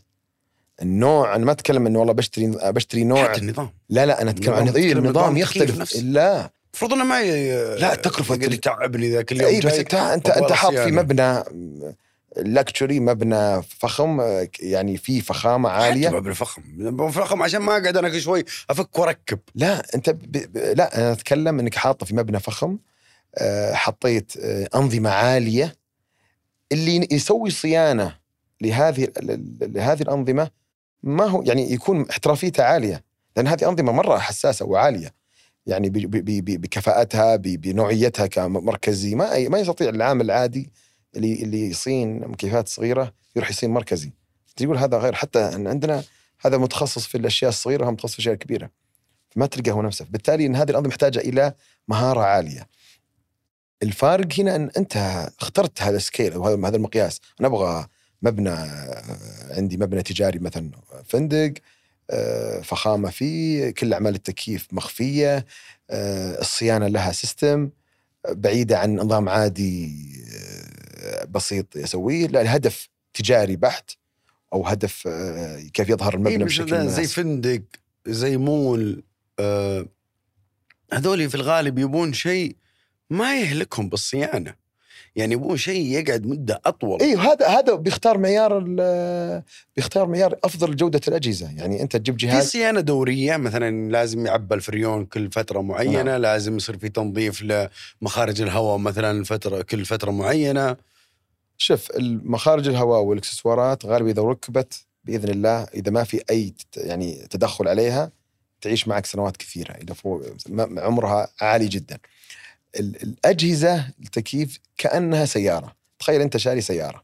النوع. أنا ما أتكلم إنه والله بشتري نوع حتى النظام. لا أنا أتكلم عن النظام يختلف. لا المفروض انه ما لا التكلفة اللي تعبني ذاك اليوم. بس انت حاط في مبنى لاكتشري، مبنى فخم، يعني في فخامة عالية. مبنى فخم عشان ما اقعد انا كل شوي افك واركب. لا انت لا انا اتكلم انك حاطه في مبنى فخم، حطيت أنظمة عالية. اللي يسوي صيانة لهذه الأنظمة ما هو يعني يكون احترافيته عالية، لأن هذه أنظمة مرة حساسة وعالية، يعني بكفاءتها بنوعيتها كمركزي ما يستطيع العامل العادي اللي يصين مكيفات صغيره يروح يصين مركزي، تقول هذا غير. حتى عندنا هذا متخصص في الاشياء الصغيره، هم متخصص في الاشياء الكبيره، ما تلقى هو نفسه. بالتالي ان هذه الانظمه محتاجه الى مهاره عاليه. الفارق هنا ان انت اخترت هذا السكيل او هذا المقياس. انا ابغى مبنى، عندي مبنى تجاري مثلا، فندق، فخامه فيه، كل اعمال التكييف مخفيه، الصيانه لها سيستم، بعيده عن نظام عادي بسيط يسويه، لا هدف تجاري بحت او هدف كيف يظهر المبنى بشكل مناسب. زي فندق، زي مول، هذول في الغالب يبون شيء ما يهلكهم بالصيانة، يعني يبون شيء يقعد مدة أطول. ايوه هذا بيختار معيار افضل جودة الأجهزة. يعني انت تجيب جهاز في صيانة دورية مثلا، لازم يعبى الفريون كل فترة معينة. نعم. لازم يصير في تنظيف لمخارج الهواء مثلا كل فترة معينة. شوف، المخارج الهواء والاكسسوارات غالبا اذا ركبت باذن الله، اذا ما في اي يعني تدخل عليها، تعيش معك سنوات كثيرة، اذا فوق عمرها عالي جدا. الأجهزة التكييف كأنها سيارة. تخيل أنت شاري سيارة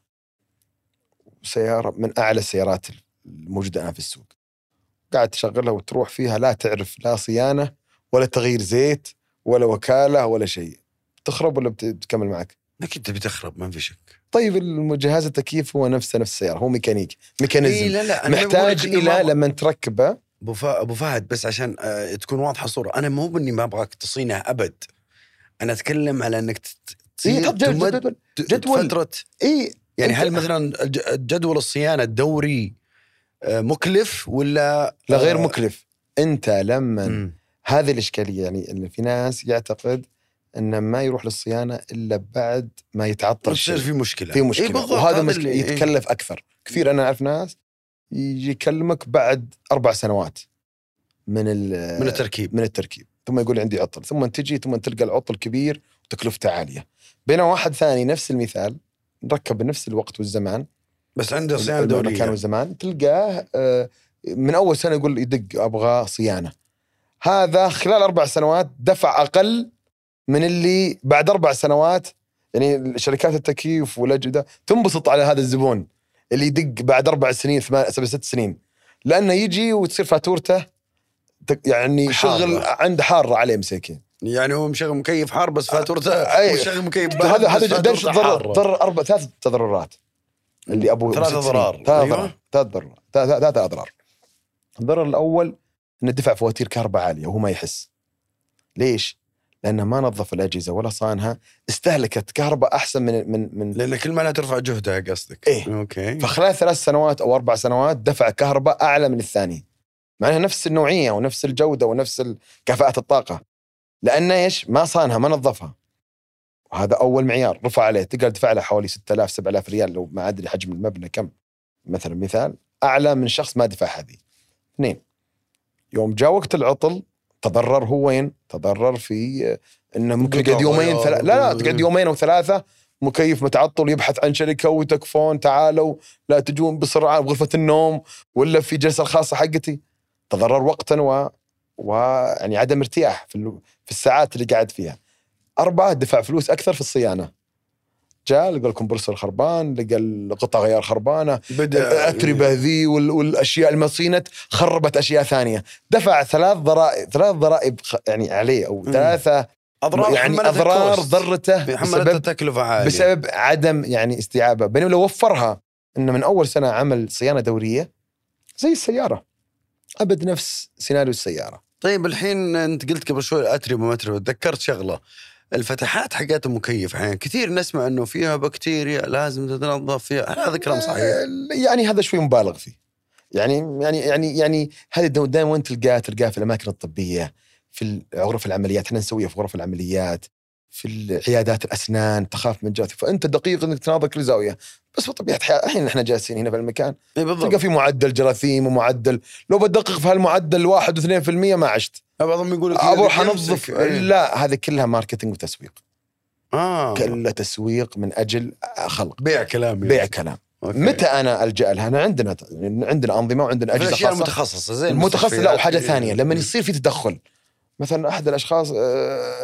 من أعلى السيارات الموجودة الآن في السوق، قاعد تشغلها وتروح فيها، لا تعرف لا صيانة ولا تغيير زيت ولا وكالة ولا شيء. تخرب ولا بتكمل معك؟ أكيد تبي تخرب، ما في شك. طيب جهاز التكييف هو نفس السيارة، هو ميكانيزم. إيه لا محتاج إلى لما تركبه. أبو فهد، بس عشان تكون واضحة صورة، أنا مو بني ما أبغاك تصينه أبد. أنا أتكلم على أنك جدول فترة. يعني هل مثلا جدول الصيانة الدوري مكلف ولا لا غير مكلف؟ أنت لما هذه الإشكالية، يعني إن في ناس يعتقد أن ما يروح للصيانة إلا بعد ما يتعطل يصير في مشكلة. وهذا مشكلة يتكلف أكثر كثير. أنا أعرف ناس يجي يكلمك بعد 4 سنوات من التركيب ثم يقول عندي عطل، ثم تلقى العطل كبير وتكلفته عالية. بينما واحد ثاني نفس المثال نركب بنفس الوقت والزمان، بس عنده صيانة دورية كان والزمان، تلقاه من أول سنة يقول يدق أبغى صيانة. هذا خلال 4 سنوات دفع أقل من اللي بعد 4 سنوات. يعني شركات التكييف والأجهزة تنبسط على هذا الزبون اللي يدق بعد 4 سنين 6 سنين، لأنه يجي وتصير فاتورته يعني حارة. شغل عنده حارة عليه مساكين. يعني هو مشغل مكيف حار بس فاتورته مشغل مكيف بارد. هذا ضرر 3 تضررات اللي أبو 3 أضرار. 3 أضرار. الضرر الأول إنه دفع فواتير كهرباء عالية وهو ما يحس. ليش؟ لأنه ما نظف الأجهزة ولا صانها، استهلكت كهرباء أحسن من لأن كل ما لا ترفع جهدها قصدك. إيه؟ أوكي. فخلال 3 سنوات أو 4 سنوات دفع كهرباء أعلى من الثاني، مع أنها نفس النوعية ونفس الجودة ونفس كفاءة الطاقة، لأنه إيش؟ ما صانها، ما نظفها. وهذا أول معيار رفع عليه. تقدر تدفع له حوالي 6000-7000 ريال لو ما أدري حجم المبنى كم، مثال أعلى من شخص ما دفع هذه. 2، يوم جاء وقت العطل تضرر. هو وين تضرر؟ في إنه ممكن يقعد يومين تقعد 2 أو 3 مكيف متعطل، يبحث عن شركة وتكفون تعالوا لا تجون بسرعة بغرفة النوم ولا في جلسة الخاصة حقتي. تضرر وقتا يعني عدم ارتياح في الساعات اللي قاعد فيها. 4، دفع فلوس أكثر في الصيانة. جاء لقى الكمبرسور خربان، لقى القطع غيار خربانة، الأتربة ذي والأشياء المصينة خربت أشياء ثانية. دفع 3 ضرائب يعني عليه، أو 3 أضرار، يعني أضرار ضرته بسبب عدم يعني استيعابه. بينما لو وفرها إنه من أول سنة عمل صيانة دورية زي السيارة، أبد نفس سيناريو السيارة. طيب الحين أنت قلت قبل شوي أتربة وما أتربة، تذكرت شغلة، الفتحات حقات المكيف أحيانا كثير نسمع أنه فيها بكتيريا لازم تتنظف فيها. هذا كلام صحيح؟ يعني هذا شوي مبالغ فيه. يعني هذا دائما وين تلقاه في الأماكن الطبية، في غرف العمليات. احنا نسويها في غرف العمليات، في عيادات الأسنان، تخاف من جاثي، فأنت دقيق إنك تناظر كل زاوية. بس بطبيعة الحال الحين احنا جالسين هنا في المكان تلقى في معدل جراثيم ومعدل، لو بدقق في هالمعدل 1 و2% ما عشت. بعضهم يقول أروح أنظف. لا، هذه كلها ماركتينج وتسويق. كلها تسويق من أجل خلق بيع كلام. أوكي. متى أنا ألجأ لها؟ أنا عندنا أنظمة وعندنا أجهزة خاصة متخصصة زي المتخصص. لا، وحاجة ثانية لما يصير في تدخل، مثلا أحد الأشخاص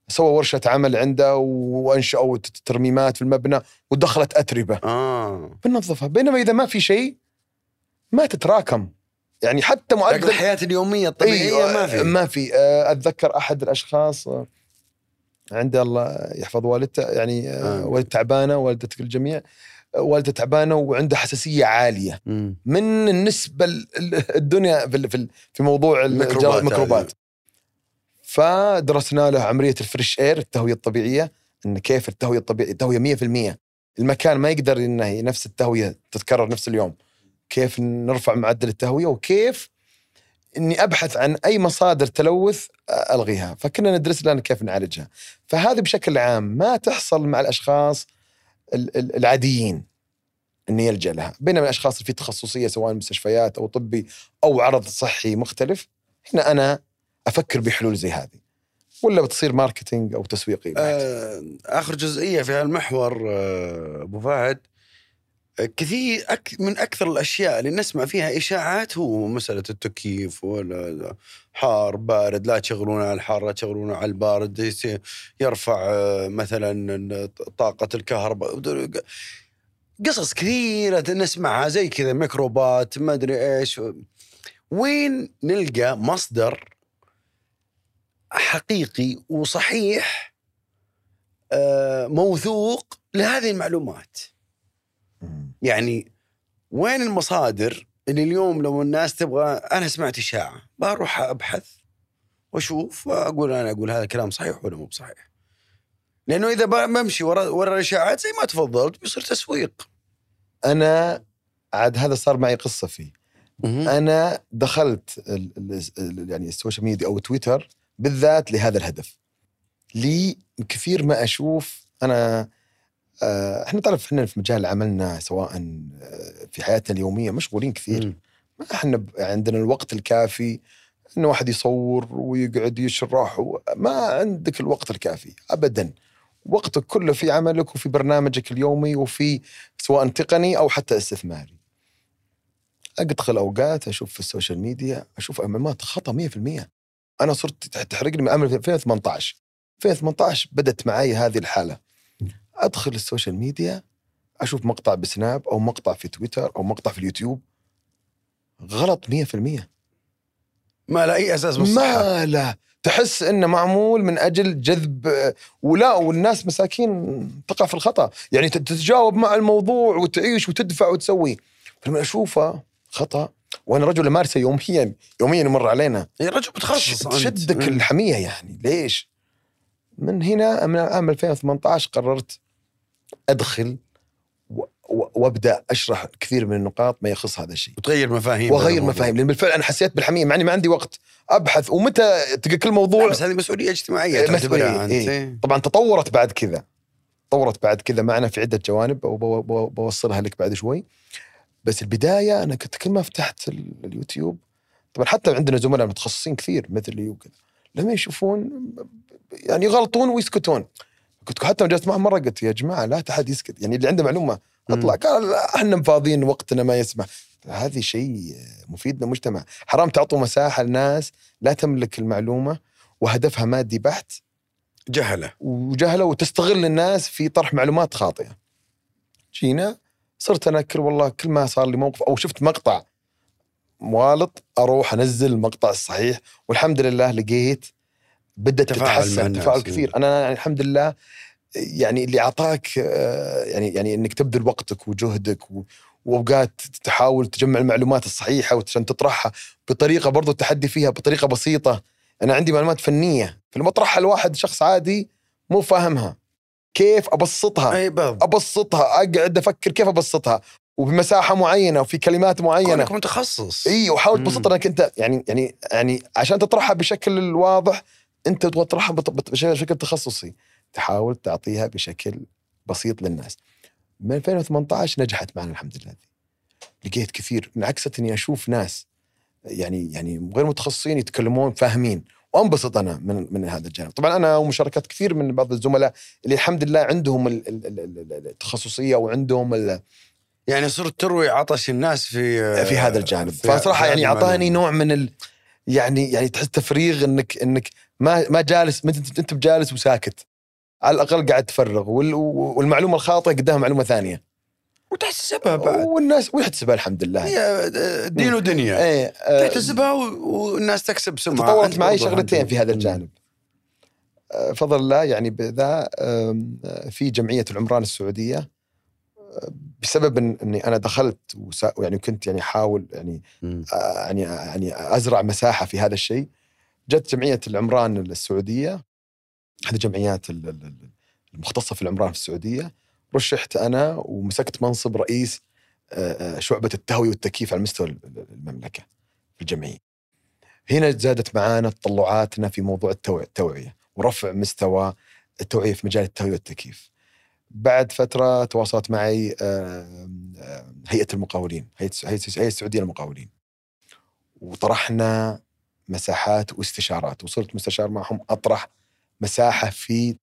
سوى ورشة عمل عنده وأنشأوا ترميمات في المبنى ودخلت أتربة بننظفها. بينما إذا ما في شيء ما تتراكم، يعني حتى معدل الحياة اليومية الطبيعية ما في. أتذكر أحد الأشخاص عنده الله يحفظ والدته، يعني والدته تعبانة، والدتك الجميع، والدته تعبانة وعنده حساسية عالية من النسبة الدنيا في موضوع الميكروبات. فدرسنا له عملية الفريش اير، التهوية الطبيعية، إن كيف التهوية الطبيعية، التهوية 100%. المكان ما يقدر إنه نفس التهوية تتكرر نفس اليوم، كيف نرفع معدل التهوية، وكيف إني أبحث عن أي مصادر تلوث ألغيها. فكنا ندرس لنا كيف نعالجها. فهذا بشكل عام ما تحصل مع الأشخاص العاديين إن يلجأ لها، بينما الأشخاص اللي في تخصصية سواء مستشفيات أو طبي أو عرض صحي مختلف، هنا أنا أفكر بحلول زي هذه، ولا بتصير ماركتينج أو تسويقي. آخر جزئية في هالمحور أبو فهد، كثير من أكثر الأشياء اللي نسمع فيها إشاعات هو مسألة التكييف، ولا حار بارد، لا تشغلونه على الحار لا تشغلونه على البارد، يرفع مثلا طاقة الكهرباء، قصص كثيرة نسمعها زي كذا، ميكروبات ما أدري إيش. وين نلقى مصدر حقيقي وصحيح موثوق لهذه المعلومات؟ يعني وين المصادر اللي اليوم لو الناس تبغى، أنا سمعت إشاعة بروح أبحث وأشوف وأقول هذا الكلام صحيح ولا مو بصحيح؟ لأنه إذا بمشي ورا الإشاعات زي ما تفضلت بيصير تسويق. أنا عاد هذا صار معي قصة فيه. أنا دخلت يعني السوشيال ميديا أو تويتر بالذات لهذا الهدف، لي كثير ما أشوف أنا احنا تعرف احنا في مجال عملنا سواء في حياتنا اليومية مشغولين كثير، ما احنا عندنا الوقت الكافي انه واحد يصور ويقعد يشرح، ما عندك الوقت الكافي ابدا. وقتك كله في عملك وفي برنامجك اليومي وفي سواء تقني او حتى استثماري. ادخل اوقات اشوف في السوشيال ميديا اشوف معلومات خطأ 100%. انا صرت تحرقني من عام 2018 بدت معي هذه الحالة. أدخل السوشيال ميديا أشوف مقطع بسناب أو مقطع في تويتر أو مقطع في اليوتيوب غلط 100%، ما لا أي أساس بالصحة، ما لا، تحس إنه معمول من أجل جذب، والناس مساكين تقع في الخطأ، يعني تتجاوب مع الموضوع وتعيش وتدفع وتسوي. فلما أشوفه خطأ وأنا رجل أمارسه يوميا يمر علينا، يا رجل بتخصص تشدك الحمية. يعني ليش؟ من هنا من عام 2018 قررت أدخل وأبدأ أشرح كثير من النقاط ما يخص هذا الشيء، وتغير مفاهيم وغير مفاهيم، لأن بالفعل أنا حسيت بالحمية، معني ما عندي وقت أبحث ومتى تلقى كل موضوع. بس هذه مسؤولية اجتماعية تعتبرها أنت. طبعا طورت بعد كذا معنا في عدة جوانب وبوصلها لك بعد شوي. بس البداية أنا كنت كل ما فتحت اليوتيوب، طبعا حتى عندنا زملاء متخصصين كثير مثل وكذا، لما يشوفون يعني يغلطون ويسكتون. كنت حتى جلست معهم مرة قلت يا جماعة لا تحد يسكت، يعني اللي عنده معلومة أطلع. قال احنا فاضيين وقتنا ما يسمح. هذه شيء مفيد للمجتمع. حرام تعطوا مساحة لناس لا تملك المعلومة وهدفها مادي بحت، جهلة وتستغل الناس في طرح معلومات خاطئة. جينا صرت أنا والله كل ما صار لي موقف أو شفت مقطع مغالط أروح أنزل المقطع الصحيح، والحمد لله لقيت بدأت تتحسن تفاعل كثير. أنا يعني الحمد لله يعني اللي أعطاك يعني إنك تبذل وقتك وجهدك وأوقات تحاول تجمع المعلومات الصحيحة وعشان تطرحها بطريقة برضو التحدي فيها بطريقة بسيطة. أنا عندي معلومات فنية فلما أطرحها لواحد شخص عادي مو فاهمها، كيف أبسطها أقعد أفكر كيف أبسطها وبمساحة معينة وفي كلمات معينة. كونك متخصص وحاول تبسطها انك انت يعني عشان تطرحها بشكل واضح انت تبغى تطرحها بشكل تخصصي، تحاول تعطيها بشكل بسيط للناس. من 2018 نجحت معنا الحمد لله. لقيت كثير انعكست اني اشوف ناس يعني غير متخصصين يتكلمون فاهمين، وانبسط انا من هذا الجانب. طبعا انا ومشاركات كثير من بعض الزملاء اللي الحمد لله عندهم التخصصية وعندهم يعني صرت تروي عطش الناس في هذا الجانب. فصراحة يعني أعطاني نوع من يعني تحس تفريغ إنك ما جالس، انت بجالس وساكت، على الاقل قاعد تفرغ، والمعلومه الخاطئه قدامها معلومه ثانيه وتحتسبها بعد، والناس ويحتسبها الحمد لله. هي دين ودنيا. ايه تحتسبها والناس تكسب سمعه. تطورت معي شغلتين في هذا الجانب فضل الله يعني. بذا في جمعيه العمران السعوديه، بسبب اني انا دخلت يعني كنت يعني احاول يعني يعني ازرع مساحه في هذا الشيء. جت جمعيه العمران السعوديه، هذه جمعيات المختصه في العمران في السعوديه. رشحت انا ومسكت منصب رئيس شعبه التهويه والتكييف على مستوى المملكه في الجمعيه. هنا زادت معانا تطلعاتنا في موضوع التوعيه ورفع مستوى التوعيه في مجال التهويه والتكييف. بعد فترة تواصلت معي هيئة المقاولين، هيئة السعودية للمقاولين، وطرحنا مساحات واستشارات. وصرت مستشار معهم أطرح مساحة في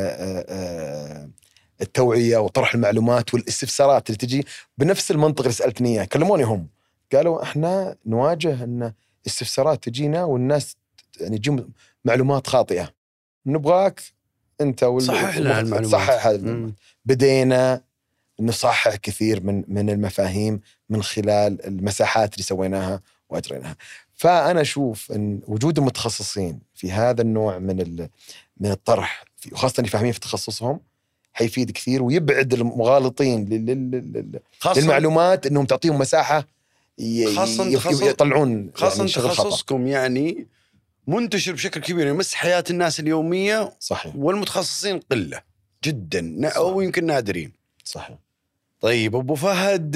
التوعية وطرح المعلومات والاستفسارات اللي تجي بنفس المنطق اللي سألتني إياه. كلموني هم قالوا إحنا نواجه أن استفسارات تجينا والناس يعني تجي معلومات خاطئة، نبغاك أنت صحح لنا المعلومات. صحح هذه المعلومات. بدينا نصحح كثير من المفاهيم من خلال المساحات اللي سويناها وأجريناها. فأنا أشوف أن وجود المتخصصين في هذا النوع من الطرح، وخاصة اللي فاهمين في تخصصهم، حيفيد كثير ويبعد المغالطين للمعلومات أنهم تعطيهم مساحة يطلعون خاصة يعني شغل خطأ. تخصصكم يعني منتشر بشكل كبير، يمس حياة الناس اليومية. صحيح. والمتخصصين قلة جدا أو يمكن نادرين. صحيح. طيب أبو فهد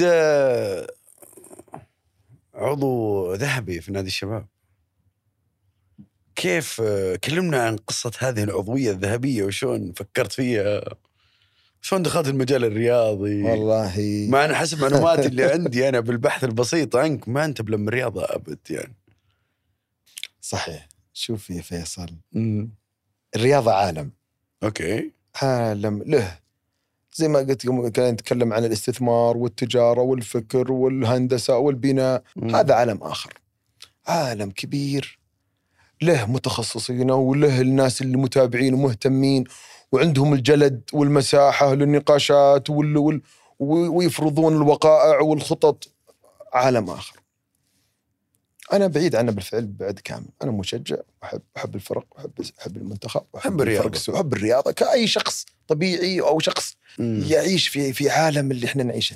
عضو ذهبي في نادي الشباب، كيف كلمنا عن قصة هذه العضوية الذهبية وشون فكرت فيها، شون دخلت المجال الرياضي؟ والله ما أنا حسب معلوماتي اللي عندي أنا بالبحث البسيط عنك ما أنت بلم الرياضة أبد يعني. صحيح. شوف يا فيصل، الرياضة عالم. أوكي. عالم له زي ما قلت يوم كنا نتكلم عن الاستثمار والتجارة والفكر والهندسة والبناء. هذا عالم آخر، عالم كبير له متخصصين وله الناس اللي متابعين ومهتمين وعندهم الجلد والمساحة للنقاشات ويفرضون الوقائع والخطط. عالم آخر أنا بعيد عنه بالفعل بعد كامل. أنا مشجع، أحب الفرق، أحب المنتخب، أحب الرياضة، أحب الرياضة كأي شخص طبيعي أو شخص يعيش في عالم اللي إحنا نعيشه.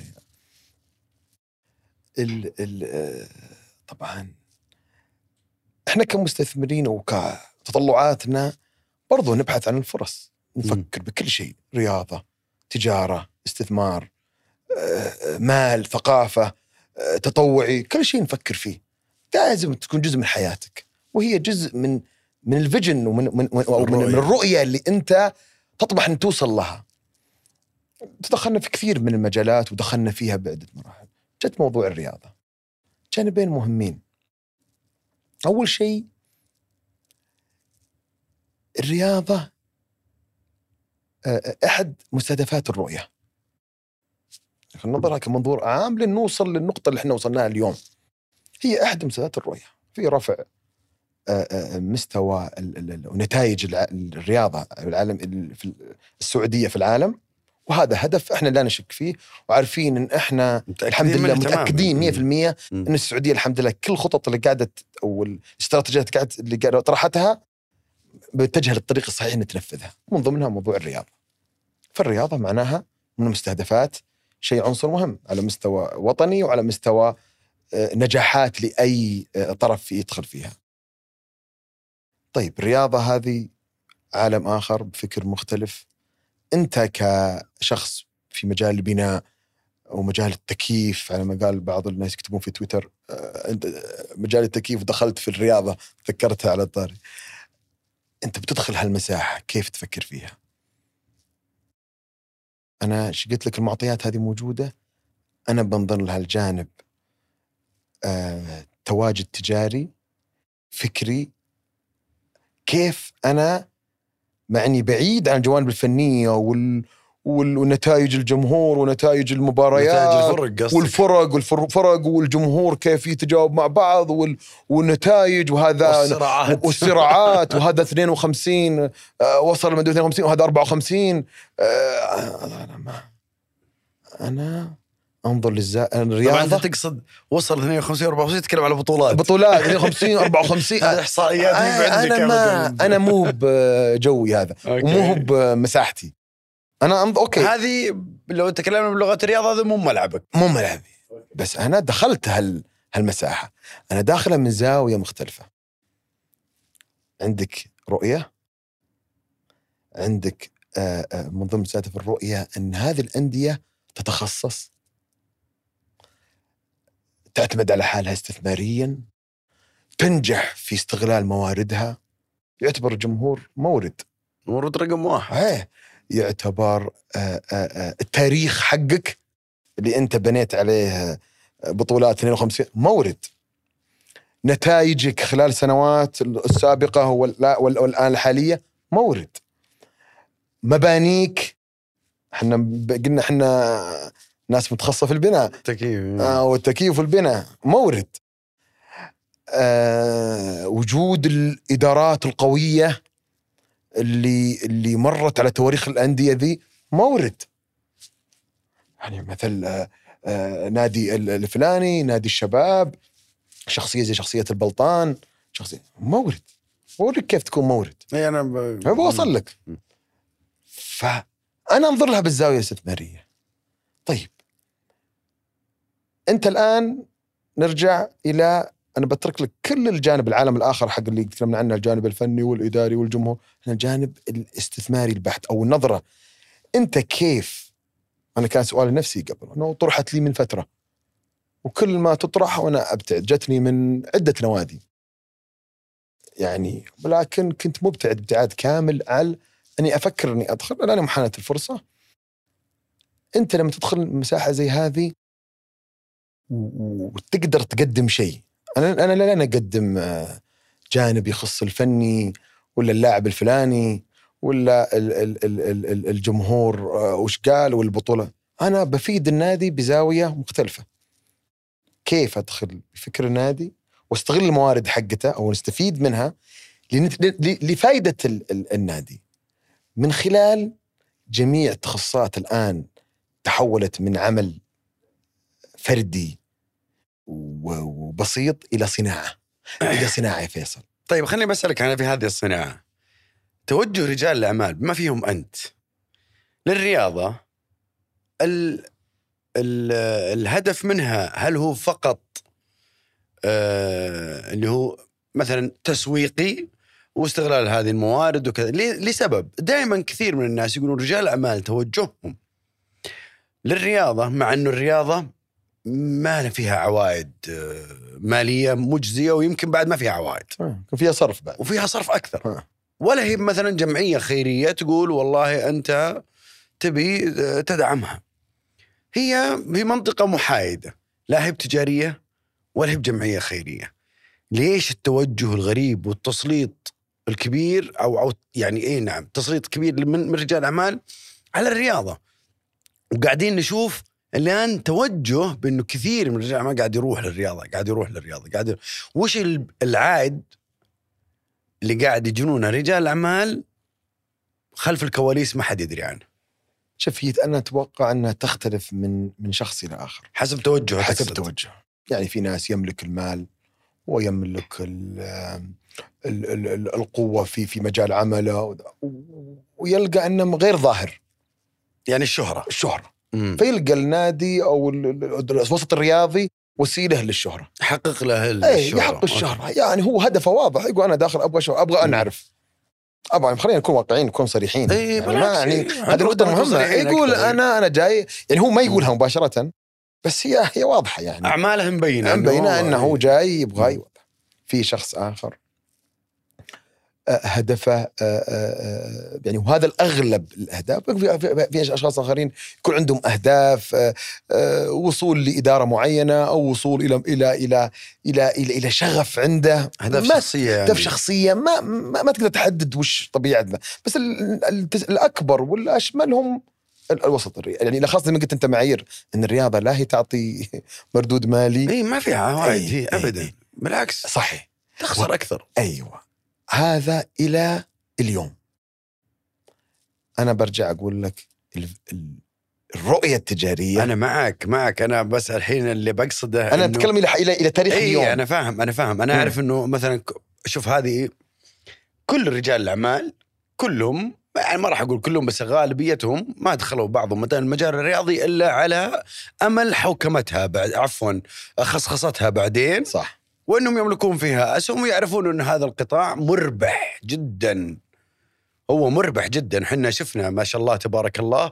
طبعا إحنا كمستثمرين وكتطلعاتنا برضو نبحث عن الفرص، نفكر بكل شيء، رياضة، تجارة، استثمار، مال، ثقافة، تطوعي، كل شيء نفكر فيه. لازم تكون جزء من حياتك، وهي جزء من الفيجن ومن الرؤية اللي أنت تطمح أن توصل لها. تدخلنا في كثير من المجالات ودخلنا فيها بعدة مراحل. جت موضوع الرياضة، جانبين مهمين. أول شيء الرياضة أحد مستهدفات الرؤية، نظرها كمنظور عام لنوصل للنقطة اللي احنا وصلناها اليوم. هي أحد مستهدفات الرؤية في رفع مستوى ونتائج الرياضة العالم في السعودية في العالم، وهذا هدف احنا لا نشك فيه، وعارفين ان احنا الحمد لله متأكدين 100% ان السعودية الحمد لله كل خطط اللي قاعدت والاستراتيجيات اللي طرحتها بتجه للطريق الصحيح نتنفذها، من ضمنها موضوع الرياضة. فالرياضة معناها من المستهدفات شيء عنصر مهم على مستوى وطني وعلى مستوى نجاحات لأي طرف يدخل فيها. طيب الرياضة هذه عالم آخر بفكر مختلف. أنت كشخص في مجال البناء ومجال التكييف، على ما قال بعض الناس يكتبون في تويتر أنت مجال التكييف دخلت في الرياضة، ذكرتها على الطاري. أنت بتدخل هالمساحة كيف تفكر فيها؟ أنا قلت لك المعطيات هذه موجودة، أنا بنظر لها الجانب تواجد تجاري فكري، كيف أنا معني بعيد عن الجوانب الفنية ونتائج الجمهور ونتائج المباريات، والفرق والجمهور كيف يتجاوب مع بعض، والنتائج وهذا والصراعات وهذا 52 وصل من 52 وهذا 54. أنا انظر الرياضة. انت تقصد وصل 52 54 تتكلم على بطولات 52 54 احصائيات. انا مو بجوي هذا ومو بمساحتي. انا اوكي، هذه لو تكلمنا بلغه الرياضه هذا مو ملعبك، مو ملعبي. بس انا دخلت هالمساحه، انا داخله من زاويه مختلفه. عندك رؤيه، عندك من ضمن مساتف الرؤيه ان هذه الانديه تتخصص، تعتمد على حالها استثماريا، تنجح في استغلال مواردها. يعتبر الجمهور مورد رقم واحد. يعتبر التاريخ حقك اللي انت بنيت عليه بطولات 52 مورد. نتائجك خلال السنوات السابقة والآن الحالية مورد. مبانيك، قلنا احنا ناس متخصصة في البناء، التكييف والتكييف والبناء مورد. وجود الإدارات القوية اللي مرت على تواريخ الأندية ذي مورد. يعني مثل نادي الفلاني، نادي الشباب، شخصية زي شخصية البلطان، شخصية مورد. أوريك كيف تكون مورد. أنا بوصل لك. فأنا أنظر لها بالزاوية الاستثمارية. طيب أنت الآن نرجع إلى، أنا بترك لك كل الجانب العالم الآخر حق اللي تكلمنا عنه، الجانب الفني والإداري والجمهور، هنا الجانب الاستثماري البحت أو النظرة. أنت كيف؟ أنا كان سؤال نفسي قبل، أنه طرحت لي من فترة، وكل ما تطرح وأنا أبتعد. جتني من عدة نوادي يعني، ولكن كنت مبتعد ابتعاد كامل على أني أفكر أني أدخل، لأني محانة الفرصة. أنت لما تدخل مساحة زي هذه وتقدر تقدم شيء، أنا لا أقدم جانب يخص الفني ولا اللاعب الفلاني ولا الجمهور وش قال والبطولة. أنا بفيد النادي بزاوية مختلفة. كيف أدخل بفكر النادي واستغل الموارد حقته أو نستفيد منها لفائدة النادي من خلال جميع التخصصات. الآن تحولت من عمل فردي وبسيط إلى صناعة، إلى صناعة يا فيصل. طيب خليني بسألك عن في هذه الصناعة، توجه رجال الأعمال بما فيهم أنت للرياضة، الهدف منها هل هو فقط اللي هو مثلا تسويقي واستغلال هذه الموارد وكذا؟ لسبب دائما كثير من الناس يقولون رجال الأعمال توجههم للرياضة، مع أنه الرياضة ما فيها عوائد مالية مجزية، ويمكن بعد ما فيها عوائد، فيها صرف بعد، وفيها صرف أكثر. ولا هي مثلا جمعية خيرية تقول والله أنت تبي تدعمها. هي بمنطقة محايدة، لا هي بتجارية ولا هي بجمعية خيرية. ليش التوجه الغريب والتسليط الكبير أو يعني نعم تسليط كبير من رجال أعمال على الرياضة؟ وقاعدين نشوف الآن توجه بأنه كثير من رجال الأعمال قاعد يروح للرياضة. وش العائد اللي قاعد يجنونه رجال الأعمال خلف الكواليس ما حد يدري عنه؟ شفيت أنا أتوقع أنها تختلف من شخص إلى آخر حسب توجه. يعني في ناس يملك المال ويملك القوة في مجال عمله، ويلقى أنه غير ظاهر، يعني الشهرة. فيلقى النادي أو الوسط الرياضي وسيلة للشهرة، يحقق له الشهرة. يحقق الشهرة. يعني هو هدفه واضح، يقول أنا داخل أبغى شهرة، أبغى أن أعرف. طبعا خلينا نكون واقعيين، نكون صريحين. يعني هذه نقطة مهمة. يقول أنا جاي، يعني هو ما يقولها مباشرة، بس هي واضحة. يعني أعماله مبينة أنه جاي يبغى يوضح. في شخص آخر هدفه يعني، وهذا الأغلب الأهداف. في أشخاص آخرين يكون عندهم أهداف وصول لإدارة معينة، أو وصول إلى شغف عنده، أهداف شخصية. أهداف شخصية ما تقدر تحدد وش طبيعتها. بس الأكبر والأشمل هم الوسط يعني لخصت من قلت انت معايير ان الرياضه لا هي تعطي مردود مالي. اي ما فيها عوائد هي ابدا، بالعكس صحيح تخسر اكثر. ايوه هذا الى اليوم. انا برجع اقول لك الرؤيه التجاريه. انا معك انا بس الحين اللي بقصده انا اتكلم الى تاريخ اليوم. انا فاهم انا اعرف انه مثلا شوف هذه كل رجال الاعمال كلهم، يعني ما راح اقول كلهم بس غالبيتهم ما دخلوا بعضهم مثلا المجال الرياضي الا على امل حوكمتها بعد خصخصتها بعدين، صح، وانهم يملكون فيها اسهم ويعرفون ان هذا القطاع مربح جدا. هو مربح جدا. حنا شفنا ما شاء الله تبارك الله،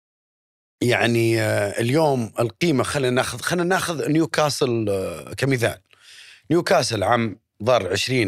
يعني اليوم القيمه خلينا ناخذ نيوكاسل كمثال. نيوكاسل عام ضار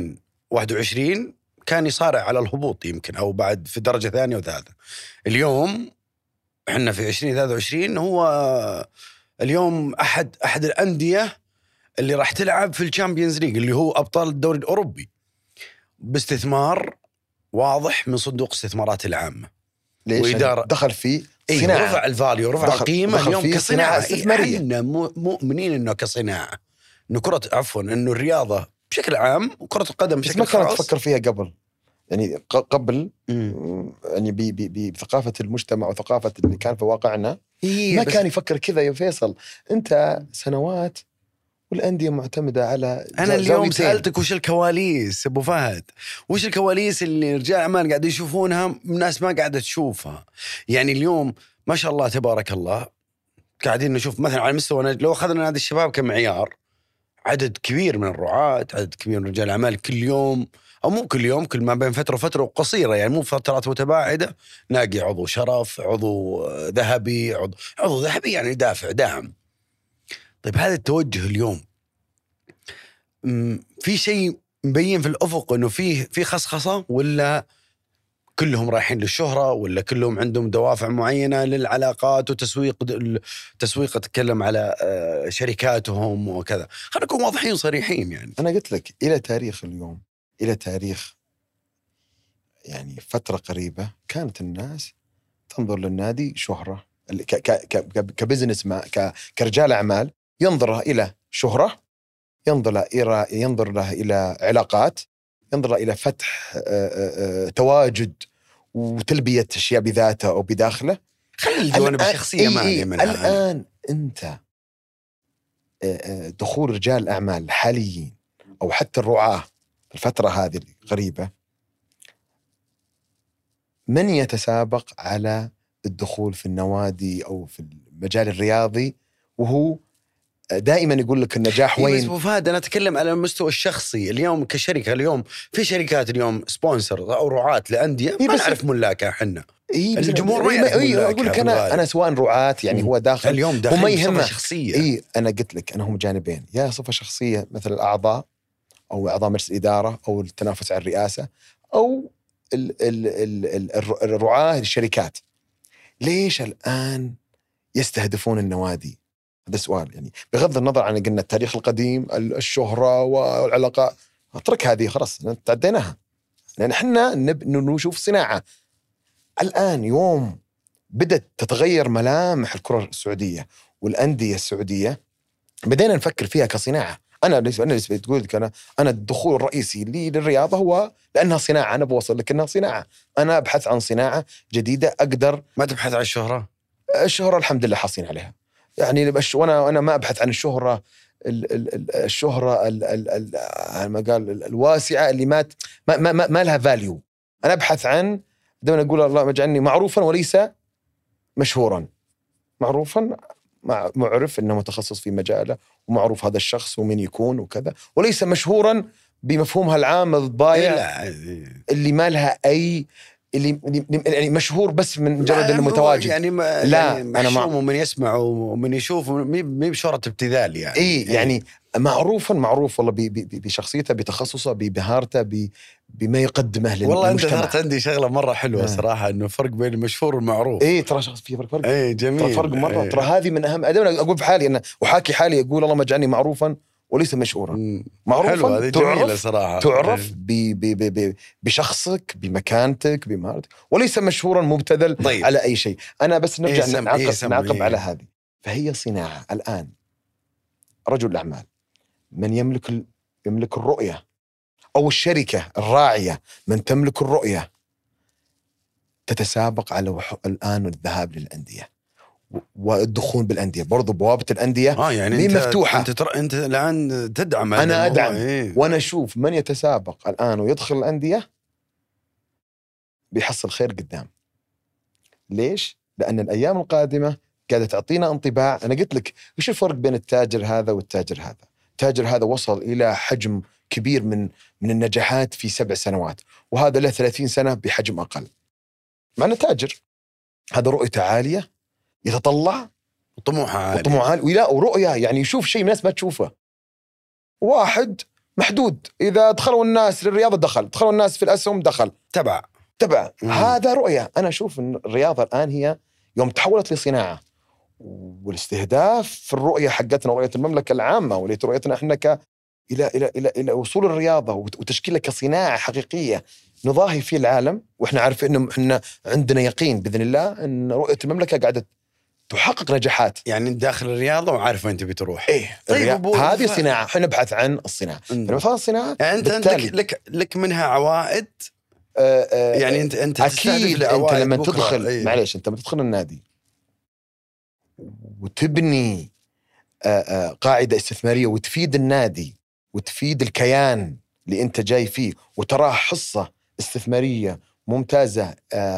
2021 كان يصارع على الهبوط يمكن او بعد في درجه ثانيه وثالثه. اليوم احنا في 2023 هو اليوم احد الانديه اللي راح تلعب في الشامبيونز ليج اللي هو ابطال الدوري الاوروبي باستثمار واضح من صندوق استثمارات العامه. ليش؟ وإدارة دخل في صناعة. رفع الفاليو، رفع القيمه اليوم كصناعه استثماريه. احنا مؤمنين انه كصناعه، انه انه الرياضه بشكل عام وكره القدم بشكل خاص. ما كانت تفكر فيها قبل، يعني قبل يعني بثقافه المجتمع وثقافه اللي كان في واقعنا ما كان يفكر كذا يا فيصل. انت سنوات والأندية معتمدة على أنا اليوم سألتك وش الكواليس أبو فهد، وش الكواليس اللي رجال أعمال قاعدين يشوفونها الناس ما قاعدة تشوفها. يعني اليوم ما شاء الله تبارك الله قاعدين نشوف مثلا على مستوى لو أخذنا نادي الشباب كمعيار، عدد كبير من الرعاة، عدد كبير من رجال الأعمال كل يوم أو مو كل يوم، كل ما بين فترة وفترة وقصيرة، يعني مو فترات متباعدة نلاقي عضو شرف، عضو ذهبي، عضو ذهبي يعني داعم. طيب هذا التوجه اليوم في شيء مبين في الأفق إنه في خصخصة، ولا كلهم رايحين للشهرة، ولا كلهم عندهم دوافع معينة للعلاقات وتسويق تتكلم على شركاتهم وكذا. خلينا نكون واضحين صريحين. يعني أنا قلت لك إلى تاريخ اليوم، إلى تاريخ يعني فترة قريبة كانت الناس تنظر للنادي شهرة كبزنس، كرجال أعمال ينظر إلى شهرة، ينظر له إلى علاقات، ينظر له إلى فتح تواجد وتلبية أشياء بذاته أو بداخله. خلي الجوانب الشخصية معني منها. الآن أنت دخول رجال أعمال حاليين أو حتى الرعاة الفترة هذه القريبة، من يتسابق على الدخول في النوادي أو في المجال الرياضي وهو دائما يقول لك النجاح وين؟ بس أبو فهد أنا أتكلم على المستوى الشخصي. اليوم كشركة، اليوم في شركات اليوم سبونسر أو رعاة لأندية ما نعرف ملاكها حنا. الجمهور ما يعرف ملاكها. أقول لك أنا سواء رعاة يعني هو داخل اليوم داخل وما يهمه شخصية. أنا قلت لك أنا هم جانبين، يا صفة شخصية مثل الأعضاء أو أعضاء مجلس الإدارة أو التنافس على الرئاسة أو الرعاة الشركات. ليش الآن يستهدفون النوادي؟ هذا سؤال. يعني بغض النظر عن قلنا التاريخ القديم، الشهرة والعلاقة، اترك هذه خلاص تعديناها، لأن احنا نشوف صناعة. الآن يوم بدأت تتغير ملامح الكرة السعودية والأندية السعودية، بدينا نفكر فيها كصناعة. أنا بالنسبة تقول لك أنا الدخول الرئيسي لي للرياضة هو لأنها صناعة. أنا بوصل لك أنها صناعة، أنا أبحث عن صناعة جديدة أقدر. ما تبحث عن الشهرة؟ الشهرة الحمد لله حاصين عليها، يعني وأنا ما أبحث عن الشهرة الشهرة ما قال الواسعة اللي ما لها فاليو. أنا أبحث عن دائما أقول الله اجعلني معروفا وليس مشهورا. معروفا معرف إنه متخصص في مجاله ومعروف هذا الشخص ومن يكون وكذا، وليس مشهورا بمفهومها العام الضايع اللي ما لها أي اللي يعني مشهور بس من مجرد انه متواجد. يعني لا يعني انا ومن يسمع ومن يشوف مي بشهرة ابتذال يعني. يعني معروف والله بشخصيته، بتخصصه، بمهارته، بما يقدمه للمجتمع. والله انت ذكرت عندي شغله مره حلوه صراحه، انه فرق بين المشهور والمعروف. ترى شخص في فرق. جميل. ترى فرق مره. ترى هذه من اهم. انا اقول في حالي انا وحاكي حالي، اقول الله ما اجعلني معروفا وليس مشهورا. حلو، معروفا هذه جميلة صراحة. تعرف بشخصك، بمكانتك، بمهارتك، وليس مشهورا مبتذل طيب. على أي شيء. أنا بس نرجع نعقب إيه. على هذه. فهي صناعة. الآن رجل الأعمال من يملك الرؤية، أو الشركة الراعية من تملك الرؤية، تتسابق على الآن الذهاب للأندية والدخول بالأندية. برضو بوابة الأندية يعني مفتوحة. أنت الآن تدعم. أنا أدعم. إيه. وأنا أشوف من يتسابق الآن ويدخل الأندية بيحصل خير قدام. ليش؟ لأن الأيام القادمة قاعدة تعطينا انطباع. أنا قلت لك إيش الفرق بين التاجر هذا والتاجر هذا. التاجر هذا وصل إلى حجم كبير من النجاحات في 7 سنوات، وهذا له 30 سنة بحجم أقل. معنى تاجر هذا رؤيته عالية، يتطلع وطموحه عالي ولا ورؤية، يعني يشوف شيء الناس ما تشوفه. واحد محدود، إذا دخلوا الناس للرياضة دخلوا الناس في الأسهم تبع. هذا رؤية. أنا أشوف أن الرياضة الآن هي يوم تحولت لصناعة، والاستهداف في الرؤية حقتنا، رؤية المملكة العامة وليت رؤيتنا إحنا إلى وصول الرياضة وتشكيلها كصناعة حقيقية نضاهي في العالم. وإحنا عارفين إنه إحنا عندنا يقين بإذن الله أن رؤية المملكة قاعدة تحقق نجاحات. يعني داخل الرياضة وعارف وين تبي تروح. إيه. طيب هذه صناعة. إحنا نبحث عن الصناعة. فلما الصناعة يعني أنت لك منها عوائد. يعني أنت أكيد. أنت لما تدخل معليش، أنت لما تدخل النادي وتبني قاعدة استثمارية وتفيد النادي وتفيد الكيان اللي أنت جاي فيه وتراه حصة استثمارية ممتازة،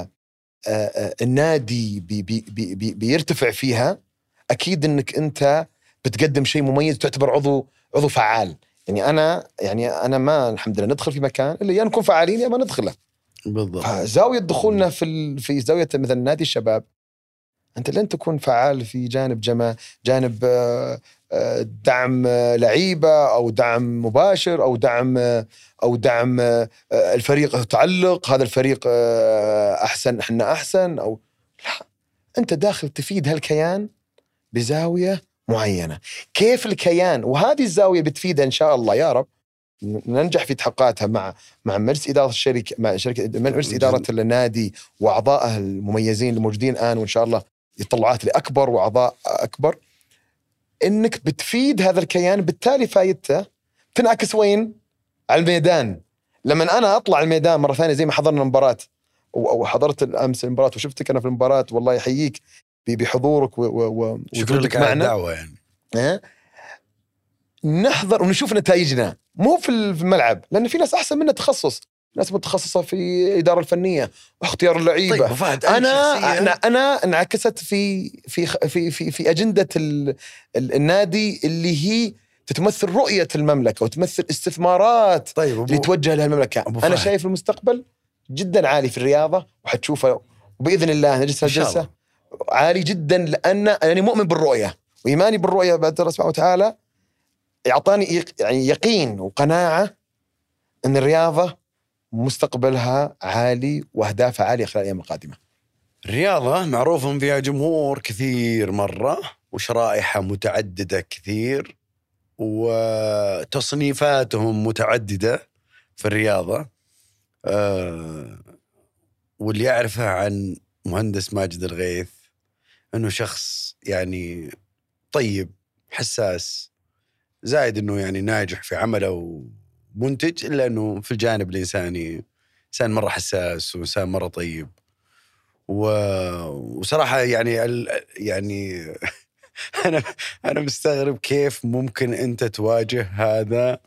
النادي بيرتفع فيها، أكيد أنك أنت بتقدم شيء مميز، تعتبر عضو فعال. يعني أنا ما الحمد لله ندخل في مكان إلا يا نكون فعالين يا ما ندخله. بالضبط. فزاوية دخولنا في زاوية مثل نادي الشباب، أنت لن تكون فعال في جانب دعم لعيبة أو دعم مباشر أو دعم الفريق تعلق هذا الفريق أحسن إحنا أحسن، أو لا، أنت داخل تفيد هالكيان بزاوية معينة. كيف الكيان وهذه الزاوية بتفيدها إن شاء الله يا رب ننجح في تحققاتها مع مجلس إدارة الشركة، مع مجلس إدارة النادي وأعضائه المميزين الموجودين الآن، وإن شاء الله يطلعات لأكبر وأعضاء أكبر، إنك بتفيد هذا الكيان. بالتالي فايدته تنعكس وين؟ على الميدان. لما أنا أطلع الميدان مرة ثانية زي ما حضرنا المباراة أو حضرت الأمس المباراة وشفتك أنا في المباراة، والله يحييك بحضورك شكرا لك على الدعوة. يعني نحضر ونشوف نتائجنا مو في الملعب، لأن في ناس أحسن منا تخصص، ناس متخصصة في الإدارة الفنية واختيار اللعيبة. طيب أنا انعكست في أجندة النادي اللي هي تتمثل رؤية المملكة وتمثل استثمارات اللي توجه لها المملكة. أنا شايف المستقبل جدا عالي في الرياضة، وحتشوفه وبإذن الله نجلس الجلسة عالي جدا، لأن أنا مؤمن بالرؤية وإيماني بالرؤية بعد الله سبحانه وتعالى يعطاني يعني يقين وقناعة أن الرياضة مستقبلها عالي وأهدافها عالية خلال الأيام القادمة. الرياضة معروف فيها جمهور كثير مرة وشرائحها متعددة كثير وتصنيفاتهم متعددة في الرياضة. واللي يعرفه عن مهندس ماجد الغيث أنه شخص يعني طيب حساس، زائد أنه يعني ناجح في عمله ومنتج، إلا أنه في الجانب الإنساني إنسان مرة حساس وإنسان مرة طيب. وصراحة يعني أنا مستغرب كيف ممكن أنت تواجه هذا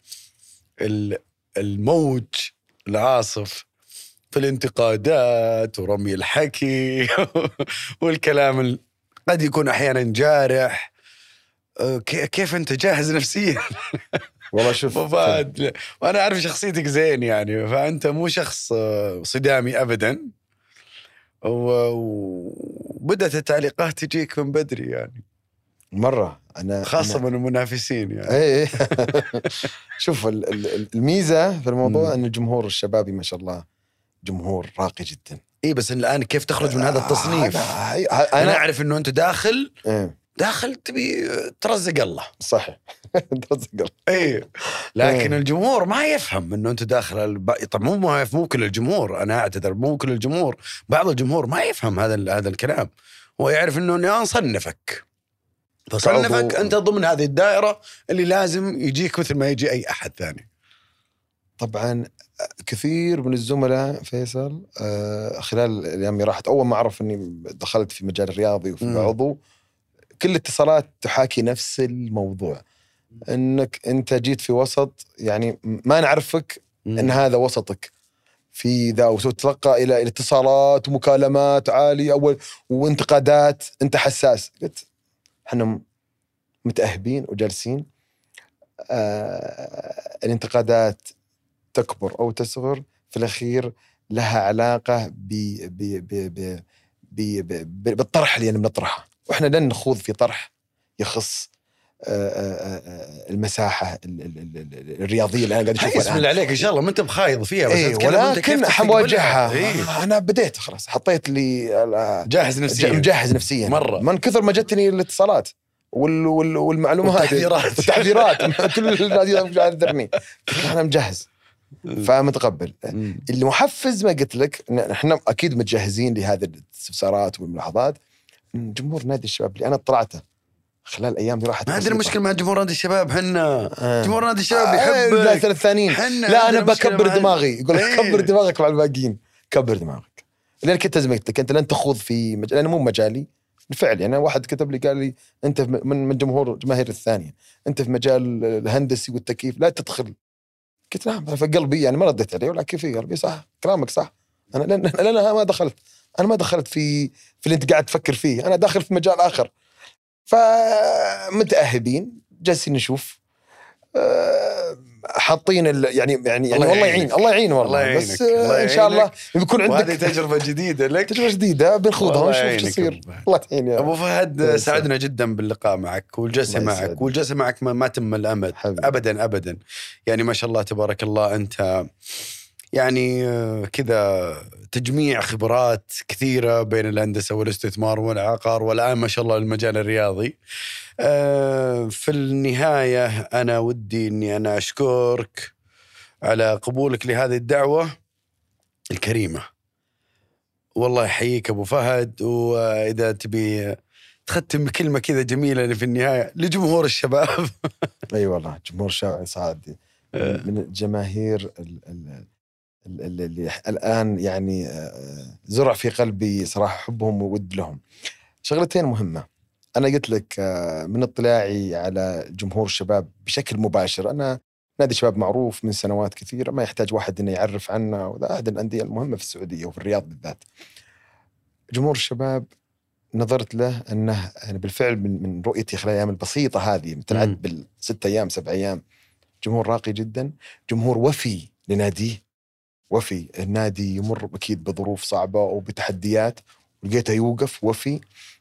الموج العاصف في الانتقادات ورمي الحكي والكلام قد يكون أحيانا جارح. كيف أنت جاهز نفسيا؟ والله شوف وأنا أعرف شخصيتك زين يعني، فأنت مو شخص صدامي أبدا، وبدأت التعليقات تجيك من بدري يعني مرة خاصة من المنافسين يعني. ايه شوف الميزة في الموضوع أن الجمهور الشبابي ما شاء الله جمهور راقي جدا. إيه بس الآن كيف تخرج من هذا التصنيف؟ أنا أعرف أنه أنت داخل داخل تبي ترزق الله. صحيح. ترزق الله. اي لكن الجمهور ما يفهم انه انت داخل طب مو كل الجمهور، انا اعتذر، مو كل الجمهور، بعض الجمهور ما يفهم هذا الكلام. هو يعرف انه انا نصنفك، فصنفك انت ضمن هذه الدائره اللي لازم يجيك مثل ما يجي اي احد ثاني. طبعا كثير من الزملاء فيصل خلال الايام اللي راحت، اول ما عرف اني دخلت في مجال الرياضي وفي عضو، كل الاتصالات تحاكي نفس الموضوع، انك انت جيت في وسط يعني ما نعرفك ان هذا وسطك في ذا، وتتلقى الى اتصالات ومكالمات عاليه وانتقادات، انت حساس. قلت احنا متأهبين وجالسين، الانتقادات تكبر او تصغر في الاخير لها علاقه بالطرح اللي بنطرحه، واحنا لن نخوض في طرح يخص المساحه الرياضيه اللي انا قاعد اشوفها الان. عليك ان شاء الله ما انت بخايض فيها، بس ولكن حواجهها. انا بديت خلاص، حطيت لي مجهز نفسيا مره من كثر ما جتني الاتصالات والمعلومات والتحذيرات كل الناس قاعد انا مجهز فمتقبل. اللي محفز ما قلت لك، احنا اكيد متجهزين لهذه الاستفسارات والملاحظات من جمهور نادي الشباب اللي انا اطلعته خلال الايام اللي راحت. ما عندنا مشكله مع جمهور نادي الشباب، جمهور نادي الشباب يحب لا الثانيين. لا انا بكبر دماغي، يقول لك كبر دماغك مع الباقيين، كبر دماغك لان كنت ازمتك، انت لن تخوض في مجال، انا مو مجالي بالفعل. يعني واحد كتب لي قال لي انت من جماهير الثانيه، انت في مجال الهندسي والتكييف لا تدخل. قلت نعم، في قلبي يعني ما رديت عليه، ولكن في قلبي صح كلامك صح. انا ما دخلت في اللي انت قاعد تفكر فيه، انا داخل في مجال اخر. فمتأهبين جالسين نشوف، حاطين يعني الله يعين والله. بس ان شاء الله بيكون عندك هذه تجربه جديده لك، تجربه جديده بنخوضها ونشوف ايش يصير. الله يعين يا ابو فهد. سعدنا جدا باللقاء معك والجلسه معك ما تم الامد ابدا. يعني ما شاء الله تبارك الله، انت يعني كذا تجميع خبرات كثيرة بين الهندسة والاستثمار والعقار، والآن ما شاء الله المجال الرياضي. في النهاية أنا ودي أني أنا أشكرك على قبولك لهذه الدعوة الكريمة. والله يحييك أبو فهد. وإذا تبي تختم بكلمة كذا جميلة في النهاية لجمهور الشباب. أي والله جمهور الشباب سعد من الجماهير اللي الآن يعني زرع في قلبي صراحة حبهم وود لهم. شغلتين مهمة أنا قلت لك من اطلاعي على جمهور الشباب بشكل مباشر، أنا نادي شباب معروف من سنوات كثيرة، ما يحتاج واحد إنه يعرف عنه، وذا أحد الأندية المهمة في السعودية وفي الرياض بالذات. جمهور الشباب نظرت له أنه بالفعل من رؤيتي خلال الأيام البسيطة هذه متعد بال6 أيام 7 أيام، جمهور راقي جدا، جمهور وفي لناديه، وفي النادي يمر أكيد بظروف صعبة وبتحديات ولقيته يوقف وفي.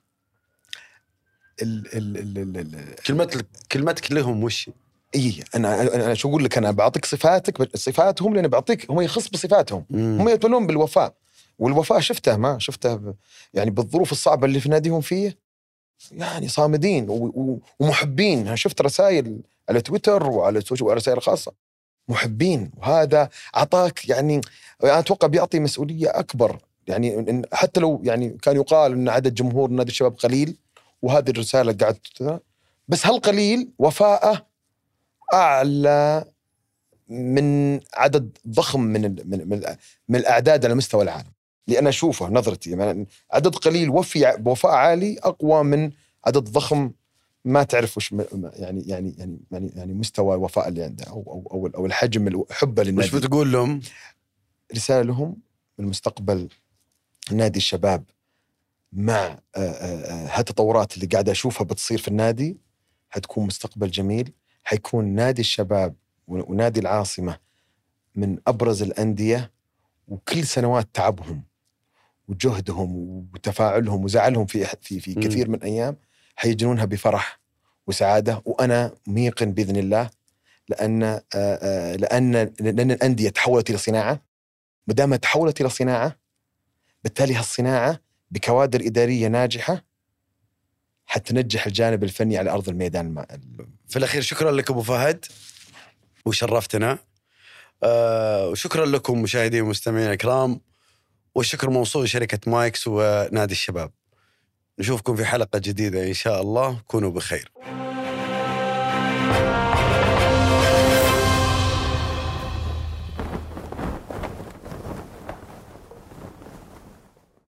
كلمتك لهم وش؟ أنا شو أقول لك، أنا بعطيك صفاتهم لأن بعطيك هم يخص بصفاتهم. هم يتولون بالوفاء، والوفاء شفته يعني بالظروف الصعبة اللي في ناديهم فيه، يعني صامدين ومحبين. أنا شفت رسائل على تويتر وعلى رسائل خاصة، محبين، وهذا عطاك يعني أنا أتوقع بيعطي مسؤولية أكبر. يعني حتى لو يعني كان يقال أن عدد جمهور نادي الشباب قليل وهذه الرسالة قاعدة، بس هالقليل وفاءه أعلى من عدد ضخم من الأعداد على مستوى العالم. لأن أشوفه نظرتي يعني عدد قليل وفاء عالي أقوى من عدد ضخم ما تعرف وش يعني مستوى الوفاء اللي عنده أو الحجم الحب للنادي. وش بتقول لهم؟ رسالة لهم بالمستقبل، نادي الشباب مع هالتطورات اللي قاعدة أشوفها بتصير في النادي هتكون مستقبل جميل. حيكون نادي الشباب ونادي العاصمة من أبرز الأندية، وكل سنوات تعبهم وجهدهم وتفاعلهم وزعلهم في كثير من أيام حيجنونها بفرح وسعادة. وأنا ميقن بإذن الله، لأن الأندية تحولت إلى صناعة، مدام تحولت إلى صناعة بالتالي هالصناعة بكوادر إدارية ناجحة حتى ننجح الجانب الفني على أرض الميدان. في الأخير شكرا لك أبو فهد وشرفتنا. وشكرا لكم مشاهدين ومستمعين الكرام، والشكر موصول شركة مايكس ونادي الشباب. نشوفكم في حلقة جديدة إن شاء الله. كونوا بخير.